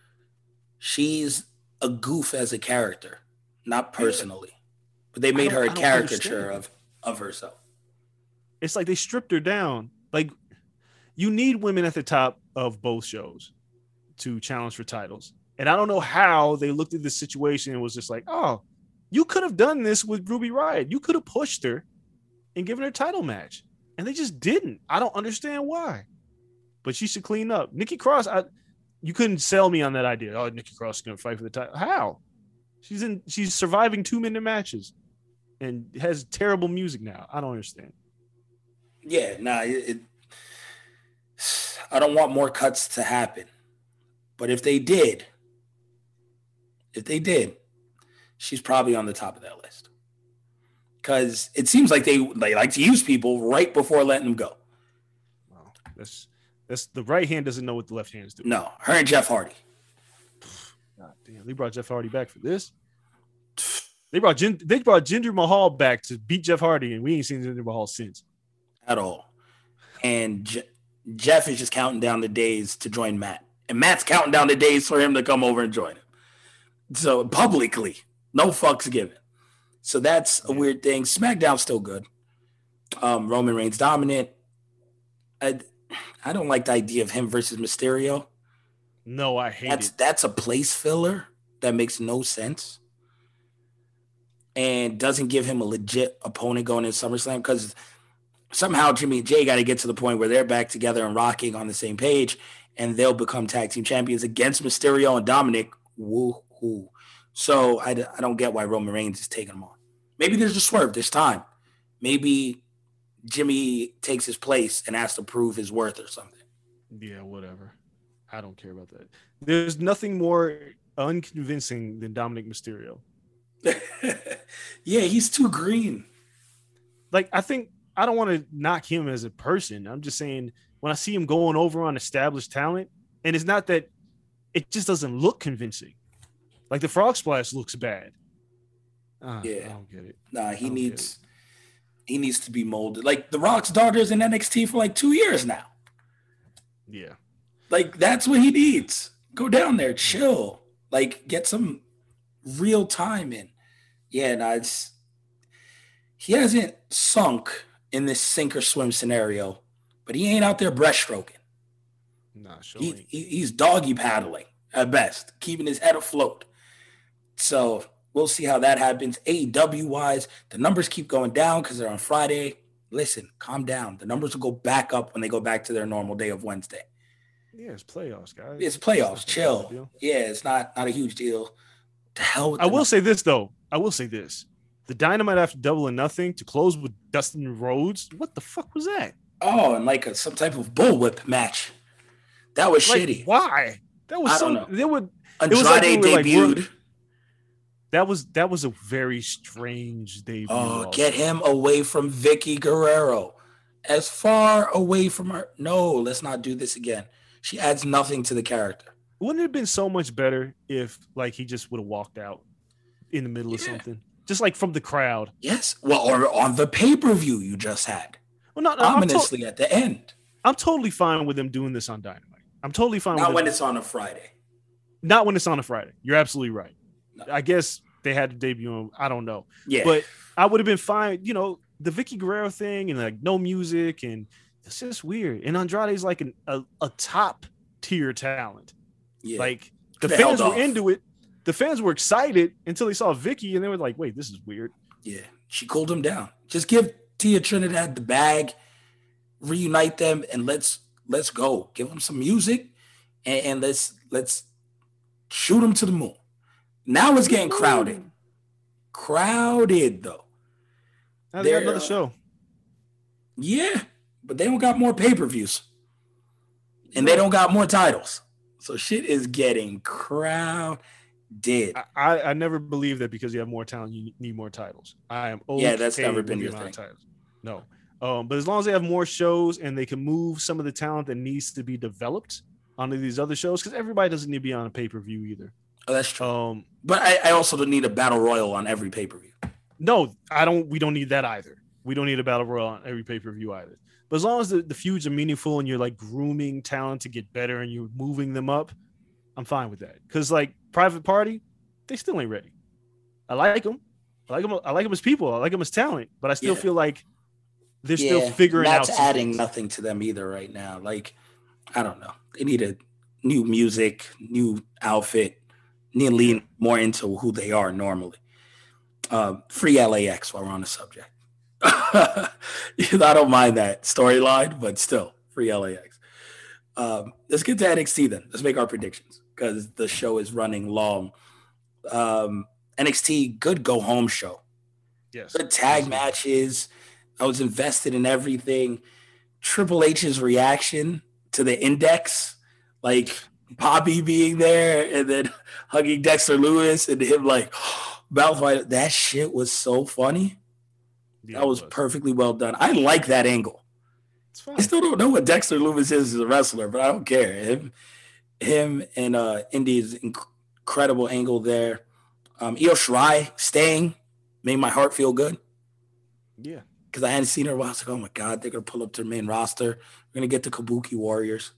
she's a goof as a character, not personally. But they made
don't-
her
I
a
don't
caricature
understand.
of of herself.
It's like they stripped her down. Like you need women at the top of both shows to challenge for titles. And I don't know how they looked at this situation and was just like, oh, you could have done this with Ruby Riott. You could have pushed her and given her a title match. And they just didn't. I don't understand why. But she should clean up. Nikki Cross, I, you couldn't sell me on that idea. Oh, Nikki Cross is going to fight for the title. How? She's in. She's surviving two minute matches, and has terrible music now. I don't understand.
Yeah, nah, it, it I don't want more cuts to happen. But if they did, if they did, she's probably on the top of that list. Because it seems like they they like to use people right before letting them go.
Wow, that's that's the right hand doesn't know what the left hand is doing.
No, her and Jeff Hardy.
God damn, they brought Jeff Hardy back for this. They brought Jin, they brought Jinder Mahal back to beat Jeff Hardy, and we ain't seen Jinder Mahal since.
At all. And Je- Jeff is just counting down the days to join Matt. And Matt's counting down the days for him to come over and join him. So publicly, no fucks given. So that's a weird thing. SmackDown's still good. Um, Roman Reigns dominant. I, I don't like the idea of him versus Mysterio.
No, I hate
That's
it.
that's a place filler. that makes no sense and doesn't give him a legit opponent going in SummerSlam, because somehow Jimmy and Jay got to get to the point where they're back together and rocking on the same page, and they'll become tag team champions against Mysterio and Dominic. Woo-hoo. So I, I don't get why Roman Reigns is taking them on. Maybe there's a swerve this time. Maybe Jimmy takes his place and has to prove his worth or something.
Yeah, whatever. I don't care about that. There's nothing more unconvincing than Dominic Mysterio.
Yeah, he's too green.
Like, I think I don't want to knock him as a person. I'm just saying when I see him going over on established talent, and it's not that it just doesn't look convincing. Like the frog splash looks bad. Uh,
yeah,
I don't get it.
Nah, he needs he needs to be molded. Like The Rock's daughter's in N X T for like two years now.
Yeah.
Like, that's what he needs. Go down there, chill. Like, get some real time in. Yeah, no, it's he hasn't sunk in this sink or swim scenario, but he ain't out there breaststroking.
Nah, sure.
He, he, he's doggy paddling at best, keeping his head afloat. So we'll see how that happens. A E W wise, the numbers keep going down because they're on Friday. Listen, calm down. The numbers will go back up when they go back to their normal day of Wednesday.
Yeah, it's playoffs, guys.
It's playoffs. Chill. Yeah, it's not not a huge deal. The hell with
I
the
will
numbers.
say this, though. I will say this. The Dynamite after Double or Nothing to close with Dustin Rhodes. What the fuck was that?
Oh, and like a, some type of bullwhip match. That was
Like,
shitty.
why? That was
I
some.
don't know.
They would.
Andrade
like we were like,
debuted.
we're- That was that was a very strange debut.
Oh,
also.
get him away from Vicky Guerrero. As far away from her. No, let's not do this again. She adds nothing to the character.
Wouldn't it have been so much better if like he just would have walked out in the middle of
Yeah.
something, just like from the crowd?
Yes. Well, or on the pay-per-view you just had.
Well, no, no I'm, to-
Ominously at the end.
I'm totally fine with them doing this on Dynamite. I'm totally fine.
Not
with
when
them.
it's on a Friday.
Not when it's on a Friday. You're absolutely right.
No.
I guess they had to debut him. I don't know.
Yeah.
But I would have been fine. You know, the Vicky Guerrero thing and like no music, and it's just weird. And Andrade's like an, a, a top tier talent.
yeah.
Like the
Could've
fans
held
were
off.
into it. The fans were excited until they saw Vicky, and they were like, wait, this is weird.
Yeah, she cooled him down. Just give Tia Trinidad the bag, reunite them, and let's let's go. Give them some music, and, and let's let's shoot them to the moon. Now it's getting crowded. Crowded though.
Now they got
They're,
another
uh,
show.
Yeah, but they don't got more pay-per-views, and they don't got more titles. So shit is getting crowded.
I, I, I never believed that because you have more talent, you need more titles. I am okay
Yeah, that's never
with
been
the
your
amount of
thing.
titles. No. Um, but as long as they have more shows and they can move some of the talent that needs to be developed onto these other shows, because everybody doesn't need to be on a pay-per-view either.
Oh, that's true.
Um,
But I, I also don't need a battle royal on every pay-per-view.
no, I don't. We don't need that either. We don't need a battle royal on every pay-per-view either. But as long as the, the feuds are meaningful and you're like grooming talent to get better and you're moving them up, I'm fine with that. Because like Private Party, they still ain't ready. I like them. I like them. I like them as people. I like them as talent. But I still
Yeah.
feel like they're still figuring out.
That's
some
adding
things.
nothing to them either right now. Like, I don't know. They need a new music, new outfit, need to lean more into who they are normally. Uh, free L A X while we're on the subject. I don't mind that storyline, but still, free L A X. Um, let's get to N X T then. Let's make our predictions because the show is running long. Um, N X T, good go home show.
Yes.
Good tag matches. I was invested in everything. Triple H's reaction to the index, like Bobby being there and then hugging Dexter Lewis and him like mouth wide. That shit was so funny.
Yeah,
That was
it was.
perfectly well done. I like that angle.
It's fine.
I still don't know what Dexter Lewis is as a wrestler, but I don't care. Him, him and uh, Indy's inc- incredible angle there. Um, Io Shirai staying made my heart feel good.
Yeah.
Because I hadn't seen her. I was like, oh my God, they're going to pull up their main roster. We're going to get the Kabuki Warriors.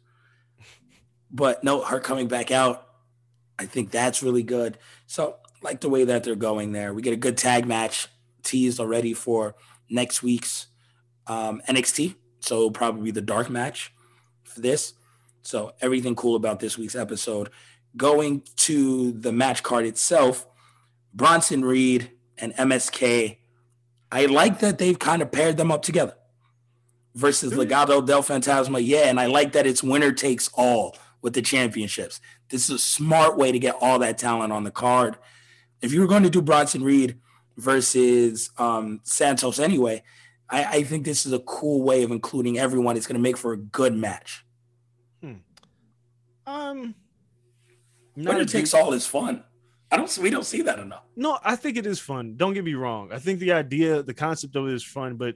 But no, her coming back out, I think that's really good. So I like the way that they're going there. We get a good tag match teased already for next week's um, N X T. So it'll probably be the dark match for this. So everything cool about this week's episode. going to the match card itself, Bronson Reed and M S K, I like that they've kind of paired them up together versus Legado del Fantasma. Yeah, and I like that it's winner takes all with the championships. This is a smart way to get all that talent on the card. If you were going to do Bronson Reed versus um, Santos anyway, I, I think this is a cool way of including everyone. It's going to make for a good match.
Hmm. Um,
Winner takes all is fun. I don't. We don't see that enough.
No, I think it is fun. Don't get me wrong. I think the idea, the concept of it is fun, but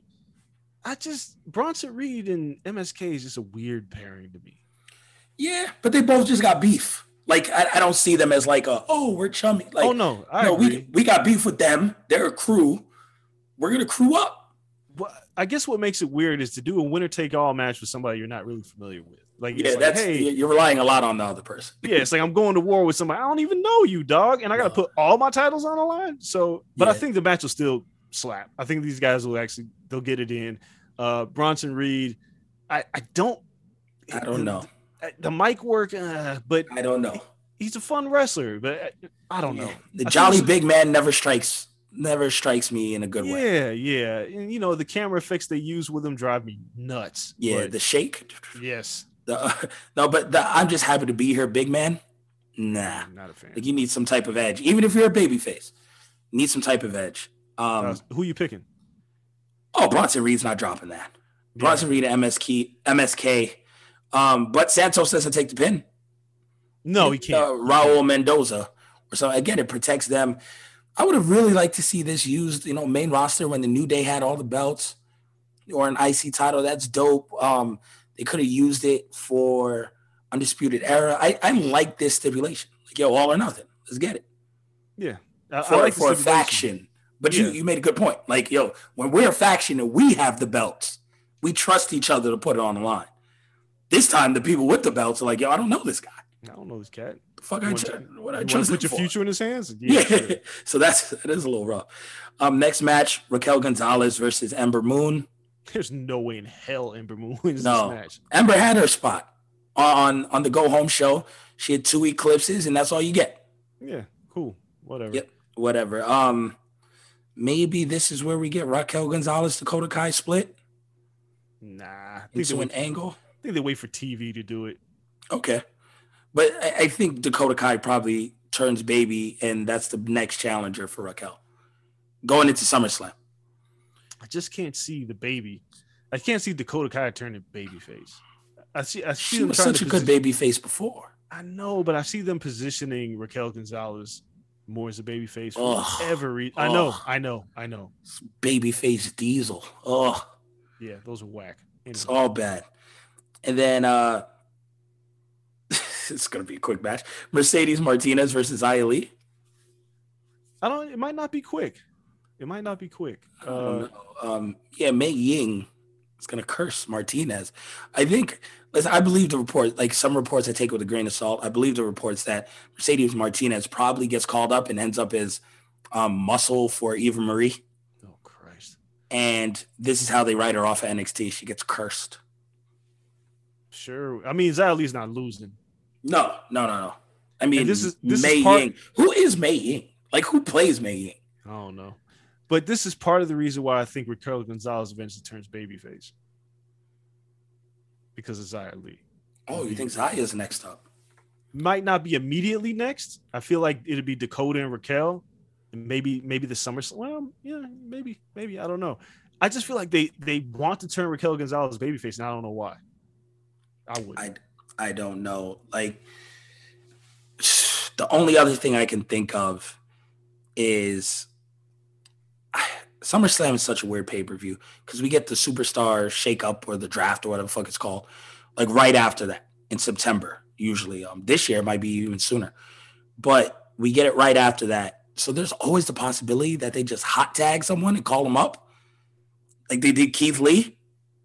I just Bronson Reed and M S K is just a weird pairing to me.
Yeah, but they both just got beef. Like I, I don't see them as like a oh we're chummy. Like,
oh no, I
no,
agree.
we we got beef with them. They're a crew. We're gonna crew up.
Well, I guess what makes it weird is to do a winner take all match with somebody you're not really familiar with. Like,
yeah,
it's
that's
like, hey,
you're relying a lot on the other person.
Yeah, it's like I'm going to war with somebody I don't even know you, dog, and I got to no. put all my titles on the line. So, but yeah. I think the match will still slap. I think these guys will actually they'll get it in. Uh, Bronson Reed, I I don't,
I don't know
the, the mic work, uh, but
I don't know.
He's a fun wrestler, but I don't know.
Yeah. The jolly big man never strikes. Never strikes me in a good
yeah,
way.
Yeah, yeah. And, you know, the camera effects they use with him drive me nuts.
Yeah,
but,
the shake.
Yes.
The, uh, no, but the, I'm just happy to be here, big man. Nah.
I'm not a fan.
Like, you need some type of edge. Even if you're a babyface, you need some type of edge. Um,
uh, who you picking?
Oh, Bronson Reed's not dropping that. Yeah. Bronson Reed and M S K. M S K. Um, but Santos doesn't take the pin.
No, he can't.
Uh, Raul Mendoza. So, again, it protects them. I would have really liked to see this used, you know, main roster when the New Day had all the belts or an I C title. That's dope. Um, they could have used it for Undisputed Era. I, I like this stipulation. Like, yo, all or nothing. Let's get it.
Yeah. I,
for
I like
for a faction. But yeah. you, you made a good point. Like, yo, when we're a faction and we have the belts, we trust each other to put it on the line. This time, the people with the belts are like, yo, I don't know this guy.
I don't know this cat.
The fuck
you
I,
want,
tr- what I
you
trust
put your
for?
future in his hands?
Yeah. yeah. Sure. So that's that is a little rough. Um, next match, Raquel Gonzalez versus Ember Moon.
There's no way in hell Ember Moon wins
no.
this match.
Ember had her spot on on the Go Home show. She had two eclipses, and that's all you get.
Yeah, cool. Whatever.
Yep, whatever. Um, maybe this is where we get Raquel Gonzalez Dakota Kai split.
Nah, I think
into
they
an
wait,
angle.
I think they wait for T V to do it.
Okay. But I, I think Dakota Kai probably turns baby, and that's the next challenger for Raquel going into SummerSlam.
I just can't see the baby. I can't see Dakota Kai turning babyface. I see. I see
she
them
was
trying
such
to
a good
position-
babyface before.
I know, but I see them positioning Raquel Gonzalez more as a babyface for
Ugh.
whatever reason. I know. I know. I know.
Babyface Diesel. Oh,
yeah, those are whack. Anyway.
It's all bad. And then. uh It's going to be a quick match. Mercedes Martinez versus Xia Li.
I don't. It might not be quick. It might not be quick. Uh,
um, yeah, Mei Ying is going to curse Martinez. I think. Listen, I believe the report. Like some reports, I take with a grain of salt. I believe the reports that Mercedes Martinez probably gets called up and ends up as um, muscle for Eva Marie.
Oh Christ!
And this is how they write her off at N X T. She gets cursed.
Sure. I mean, Xia Li's not losing.
No, no, no, no. I mean,
and this is this
Mei
is part-
Ying. Who is Mei Ying? Like, who plays Mei Ying?
I don't know. But this is part of the reason why I think Raquel Gonzalez eventually turns babyface. Because of Xia Li.
Oh, you think Xia is next up?
Might not be immediately next. I feel like it'd be Dakota and Raquel. And maybe maybe the SummerSlam. Well, yeah, maybe, maybe. I don't know. I just feel like they they want to turn Raquel Gonzalez babyface, and I don't know why. I would.
I I don't know. Like, the only other thing I can think of is SummerSlam is such a weird pay-per-view because we get the Superstar Shake-Up or the draft or whatever the fuck it's called, like right after that in September, usually. Um, this year it might be even sooner. But we get it right after that. So there's always the possibility that they just hot tag someone and call them up like they did Keith Lee.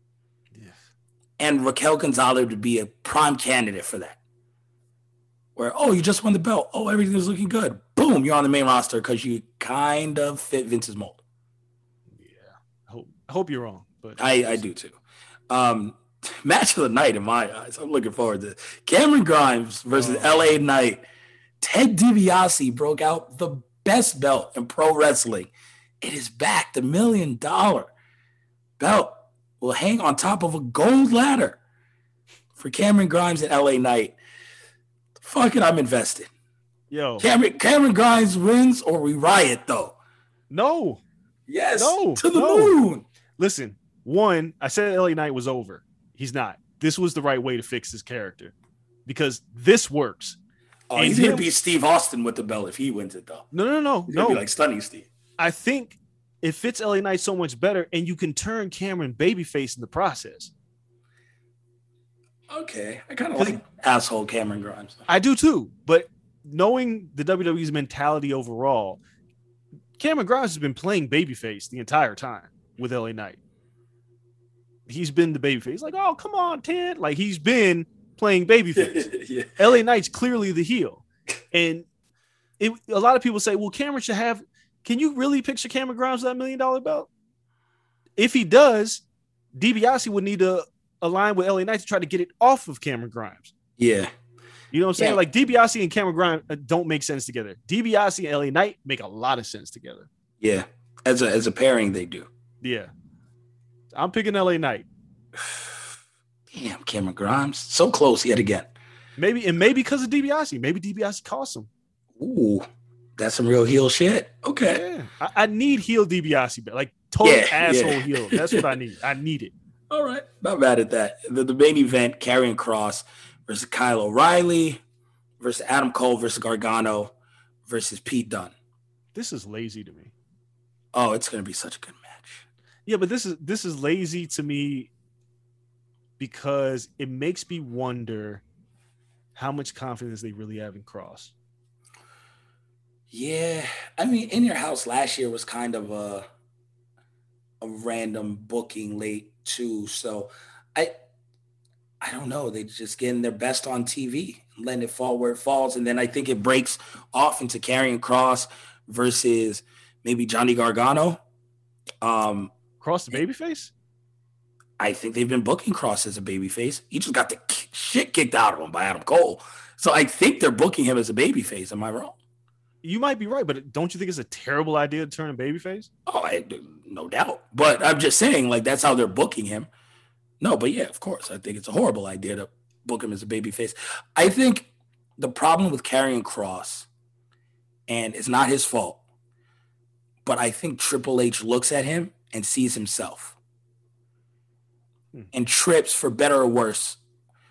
And Raquel Gonzalez would be a prime candidate for that. Where, oh, you just won the belt. Oh, everything's looking good. Boom, you're on the main roster because you kind of fit Vince's mold.
Yeah, I hope, I hope you're wrong. But
I, I do too. Um, match of the night in my eyes. I'm looking forward to it. Cameron Grimes versus oh. L A Knight. Ted DiBiase broke out the best belt in pro wrestling. It is back. The million dollar belt will hang on top of a gold ladder for Cameron Grimes and L A Knight. Fuck it, I'm invested.
Yo,
Cameron, Cameron Grimes wins or we riot, though.
no,
Yes,
No,
to the
no.
moon.
listen. One, I said L A Knight was over. He's not. This was the right way to fix his character because this works.
Oh,
And
he's gonna
him-
be Steve Austin with the belt if he wins it, though.
No, no, no,
He's gonna
no.
be like Stunning Steve.
I think it fits L A Knight so much better, and you can turn Cameron babyface in the process.
Okay, I kind of
'Cause
like asshole Cameron Grimes.
I do too, but knowing the W W E's mentality overall, Cameron Grimes has been playing babyface the entire time with L A Knight. He's been the babyface. He's like, oh, come on, Ted. Like, he's been playing babyface.
Yeah.
L A Knight's clearly the heel. And it, a lot of people say, well, Cameron should have. Can you really picture Cameron Grimes with that million dollar belt? If he does, DiBiase would need to align with L A Knight to try to get it off of Cameron Grimes.
Yeah.
You know what I'm saying?
Yeah.
Like DiBiase and Cameron Grimes uh, don't make sense together. DiBiase and L A Knight make a lot of sense together.
Yeah. As a as a pairing, they do.
Yeah. I'm picking L A Knight.
Damn, Cameron Grimes. So close yet again.
Maybe, and maybe because of DiBiase. Maybe DiBiase cost him.
Ooh, that's some real heel shit. Okay.
Yeah. I, I need heel DiBiase, but like total
Yeah,
asshole
yeah.
heel. That's what I need. I need it.
All right. Not mad at that. The, the main event, Karrion Kross versus Kyle O'Reilly versus Adam Cole versus Gargano versus Pete Dunne.
This is lazy to me.
Oh, it's going to be such a good match.
Yeah, but this is this is lazy to me because it makes me wonder how much confidence they really have in Cross.
Yeah. I mean, In Your House last year was kind of a, a random booking late too. So I I don't know. They just getting their best on T V, letting it fall where it falls. And then I think it breaks off into Karrion Kross versus maybe Johnny Gargano. Um,
Cross the babyface?
I think they've been booking Kross as a babyface. He just got the k- shit kicked out of him by Adam Cole. So I think they're booking him as a babyface. Am I wrong?
You might be right, but don't you think it's a terrible idea to turn a babyface?
Oh, I, no doubt. But I'm just saying, like, that's how they're booking him. No, but yeah, of course. I think it's a horrible idea to book him as a babyface. I think the problem with Karrion Kross, and it's not his fault, but I think Triple H looks at him and sees himself.
Hmm.
And Trips, for better or worse,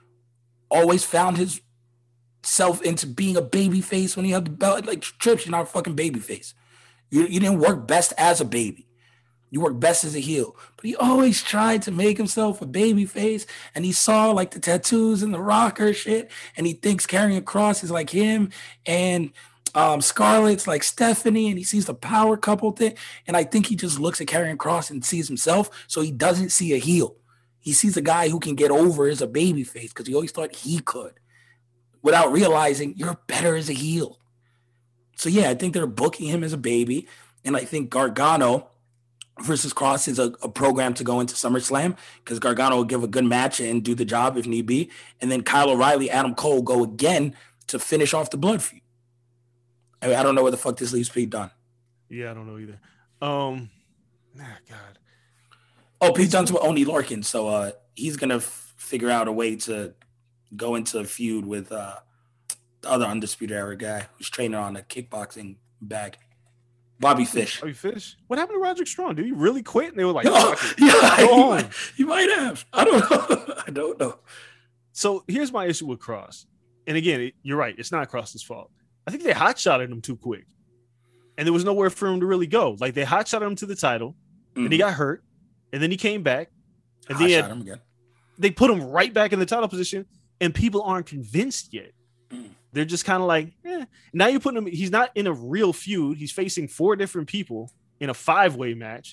always found his self into being a babyface when he had the belt. Like, Trips, you're not a fucking babyface. You, you didn't work best as a baby. You work best as a heel. But he always tried to make himself a babyface, and he saw like the tattoos and the rocker shit, and he thinks Karrion Kross is like him, and um, Scarlett's like Stephanie, and he sees the power couple thing. And I think he just looks at Karrion Kross and sees himself, so he doesn't see a heel. He sees a guy who can get over as a babyface because he always thought he could, without realizing you're better as a heel. So yeah, I think they're booking him as a baby, and I think Gargano versus Kross is a, a program to go into SummerSlam because Gargano will give a good match and do the job if need be. And then Kyle O'Reilly, Adam Cole go again to finish off the blood feud. I, mean, I don't know where the fuck this leaves Pete Dunne.
Yeah, I don't know either. Um, ah, God.
Oh, Pete Dunne's with Oney Lorcan, so uh, he's going to f- figure out a way to go into a feud with uh, the other Undisputed Era guy who's training on a kickboxing bag. Bobby Fish.
Bobby Fish? What happened to Roderick Strong? Did he really quit? And they were like,
Oh,
fuck it.
yeah,
Go
he
on.
might, he might have. I don't know. I don't know.
So here's my issue with Kross. And again, it, you're right. It's not Kross's fault. I think they hot-shotted him too quick. And there was nowhere for him to really go. Like, they hot-shotted him to the title,
Mm.
and he got hurt, and then he came back, and
Hot
then he
shot
had,
him again.
they put him right back in the title position, and people aren't convinced yet.
Mm.
They're just kind of like, eh. Now you're putting him, he's not in a real feud. He's facing four different people in a five-way match.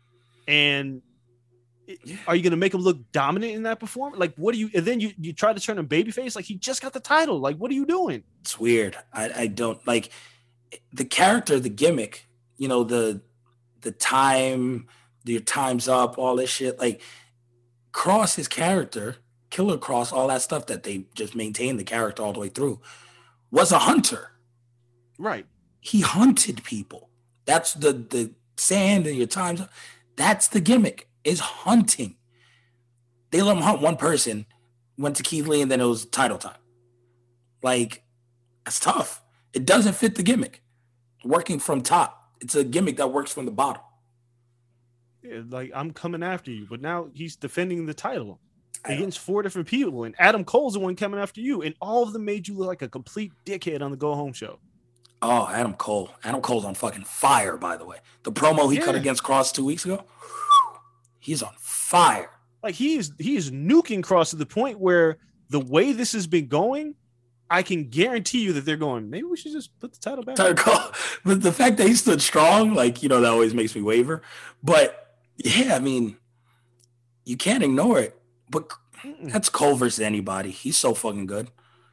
And it-
Yeah.
are you going to make him look dominant in that performance? Like, what do you, and then you, you try to turn him babyface? Like, he just got the title. Like, what are you doing?
It's weird. I, I don't like the character, the gimmick, you know, the the time, your time's up, all this shit. Like, Kross, his character, Killer Kross, all that stuff that they just maintained the character all the way through, was a hunter.
Right.
He hunted people. That's the the sand and your times. That's the gimmick, is hunting. They let him hunt one person, went to Keith Lee, and then it was title time. Like, that's tough. It doesn't fit the gimmick. Working from top. It's a gimmick that works from the bottom.
Yeah, like, I'm coming after you, but now he's defending the title against four different people, and Adam Cole's the one coming after you, and all of them made you look like a complete dickhead on the Go Home show.
Oh, Adam Cole. Adam Cole's on fucking fire, by the way. The promo he
yeah.
cut against Cross two weeks ago, he's on fire.
Like, he is he is nuking Cross to the point where the way this has been going, I can guarantee you that they're going, maybe we should just put the title back.
Title Cole. But the fact that he stood strong, like, you know, that always makes me waver. But, yeah, I mean, you can't ignore it. But Mm-mm. that's Cole versus anybody. He's so fucking good.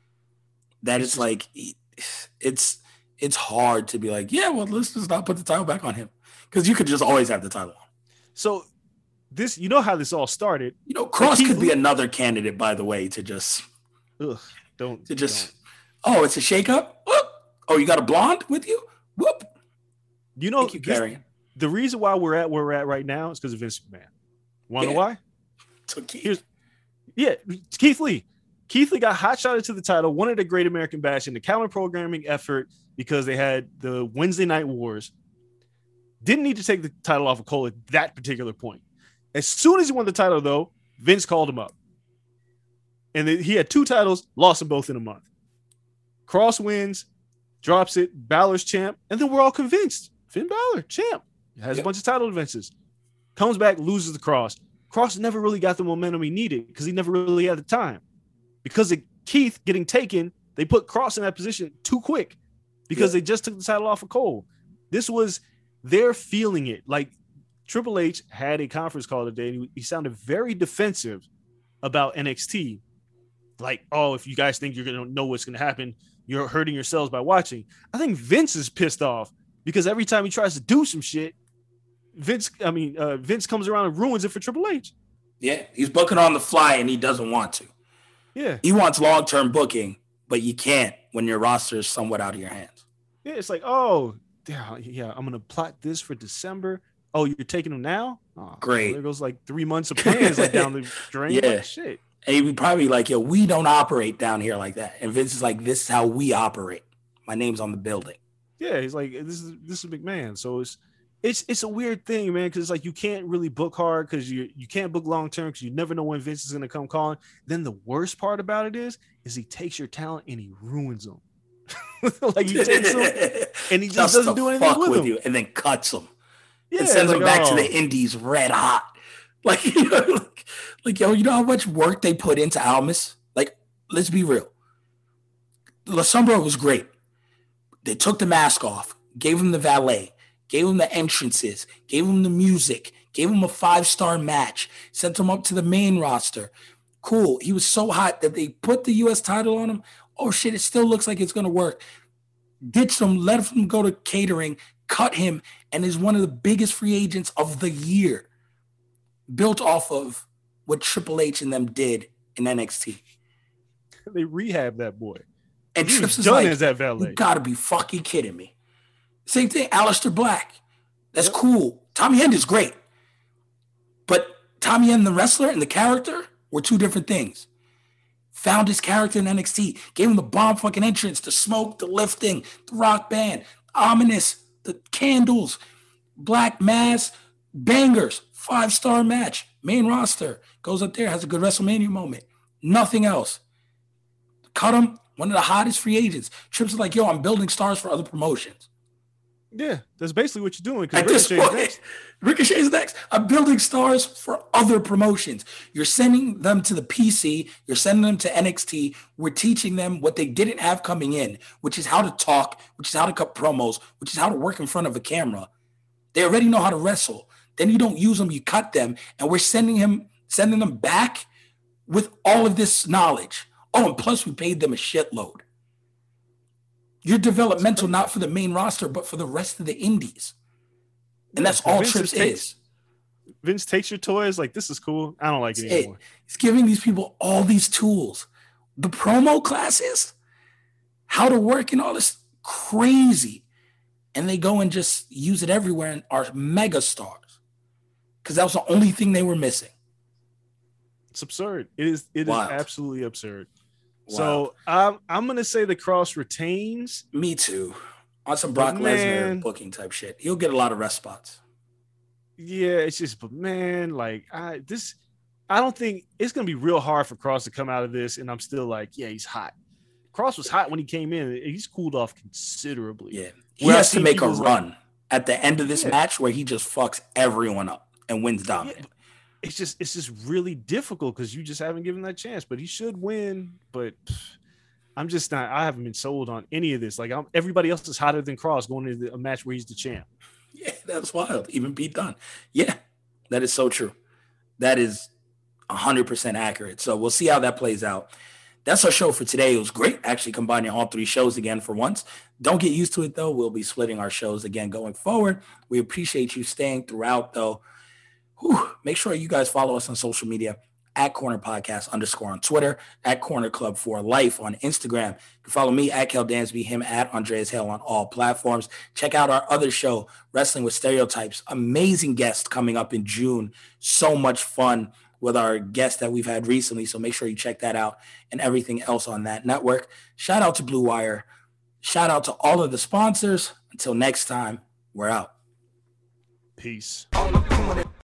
That it's like, it's... It's hard to be like, yeah, well, let's just not put the title back on him, because you could just always have the title on.
So this, you know how this all started.
You know, Cross like could be another candidate, by the way, to just,
ugh, don't
to just.
Don't.
Oh, it's a shakeup. Whoop. Oh, you got a blonde with you? Whoop.
You know,
you this,
the reason why we're at where we're at right now is because of Vince McMahon. Want to yeah. know why?
So Keith.
Here's, yeah, Keith Lee. Keith Lee got hot shotted to the title, wanted a Great American Bash in the counter programming effort because they had the Wednesday Night Wars. Didn't need to take the title off of Cole at that particular point. As soon as he won the title, though, Vince called him up. And he had two titles, lost them both in a month. Cross wins, drops it, Balor's champ, and then we're all convinced. Finn Balor, champ. Has yep. a bunch of title defenses. Comes back, loses the Cross. Cross never really got the momentum he needed because he never really had the time. Because of Keith getting taken, they put Cross in that position too quick because yeah. they just took the title off of Cole. This was, they're feeling it. Like, Triple H had a conference call today, and he, he sounded very defensive about N X T. Like, oh, if you guys think you're going to know what's going to happen, you're hurting yourselves by watching. I think Vince is pissed off because every time he tries to do some shit, Vince, I mean, uh, Vince comes around and ruins it for Triple H.
Yeah, he's booking on the fly, and he doesn't want to.
Yeah.
He wants long-term booking, but you can't when your roster is somewhat out of your hands.
Yeah, it's like, oh, yeah, yeah I'm going to plot this for December. Oh, you're taking them now? Oh,
great.
There goes like three months of plans like down the drain.
Yeah.
Like, shit.
And he'd be probably like, yo, we don't operate down here like that. And Vince is like, this is how we operate. My name's on the building.
Yeah, he's like, this is this is McMahon. So it's it's it's a weird thing, man, because it's like you can't really book hard because you you can't book long term because you never know when Vince is gonna come calling. Then the worst part about it is, is he takes your talent and he ruins them. Like he takes them and he just, just doesn't do anything fuck with, with them. You
and then cuts them.
Yeah,
and sends
like,
them back
oh.
to the Indies red hot. Like, you know, like, like, yo, you know how much work they put into Almas? Like, let's be real. La Sombra was great. They took the mask off, gave him the valet, gave him the entrances, gave him the music, gave him a five-star match, sent him up to the main roster. Cool. He was so hot that they put the U S title on him. Oh, shit, it still looks like it's going to work. Ditched him, let him go to catering, cut him, and is one of the biggest free agents of the year, built off of what Triple H and them did in N X T.
They rehab that boy.
And
he
Trips
was
is
done
like,
as that valet.
You gotta be fucking kidding me. Same thing, Aleister Black. That's yep. cool. Tommy End is great. But Tommy End, the wrestler, and the character were two different things. Found his character in N X T, gave him the bomb fucking entrance, the smoke, the lifting, the rock band, ominous, the candles, black mass, bangers, five-star match, main roster, goes up there, has a good WrestleMania moment. Nothing else. Cut him, one of the hottest free agents. Trips is like, yo, I'm building stars for other promotions.
Yeah, that's basically what you're doing.
At this point, next. Ricochet's next. I'm building stars for other promotions. You're sending them to the P C. You're sending them to N X T. We're teaching them what they didn't have coming in, which is how to talk, which is how to cut promos, which is how to work in front of a camera. They already know how to wrestle. Then you don't use them, you cut them, and we're sending him, sending them back with all of this knowledge. Oh, and plus we paid them a shitload. You're developmental not for the main roster, but for the rest of the indies. And that's all
Vince
Trips
takes,
is.
Vince takes your toys, like, this is cool. I don't like it anymore.
He's giving these people all these tools. The promo classes, how to work and all this. crazy. And they go and just use it everywhere and are mega stars. Because that was the only thing they were missing.
It's absurd. It is it
Wild.
is absolutely absurd.
Wild.
So I'm I'm gonna say the Cross retains.
Me too. On some Brock Lesnar booking type shit. He'll get a lot of rest spots.
Yeah, it's just, but man, like I this, I don't think it's gonna be real hard for Cross to come out of this, and I'm still like, yeah, he's hot. Cross was hot when he came in. He's cooled off considerably.
Yeah, he
Where
has
I've
to
seen
make a
people
run
like-
at the end of this
Yeah.
match where he just fucks everyone up and wins dominant.
Yeah. It's just it's just really difficult because you just haven't given that chance. But he should win. But pff, I'm just not. I haven't been sold on any of this. Like I'm, everybody else is hotter than Cross going into a match where he's the champ.
Yeah, that's wild. Even Pete Dunne. Yeah, that is so true. That is one hundred percent accurate. So we'll see how that plays out. That's our show for today. It was great actually combining all three shows again for once. Don't get used to it, though. We'll be splitting our shows again going forward. We appreciate you staying throughout, though. Whew. Make sure you guys follow us on social media at Corner Podcast underscore on Twitter, at Corner Club for Life on Instagram. You can follow me at Kel Dansby, him at Andreas Hale on all platforms. Check out our other show, Wrestling with Stereotypes. Amazing guest coming up in June. So much fun with our guests that we've had recently. So make sure you check that out and everything else on that network. Shout out to Blue Wire. Shout out to all of the sponsors. Until next time, we're out.
Peace.
On the corner.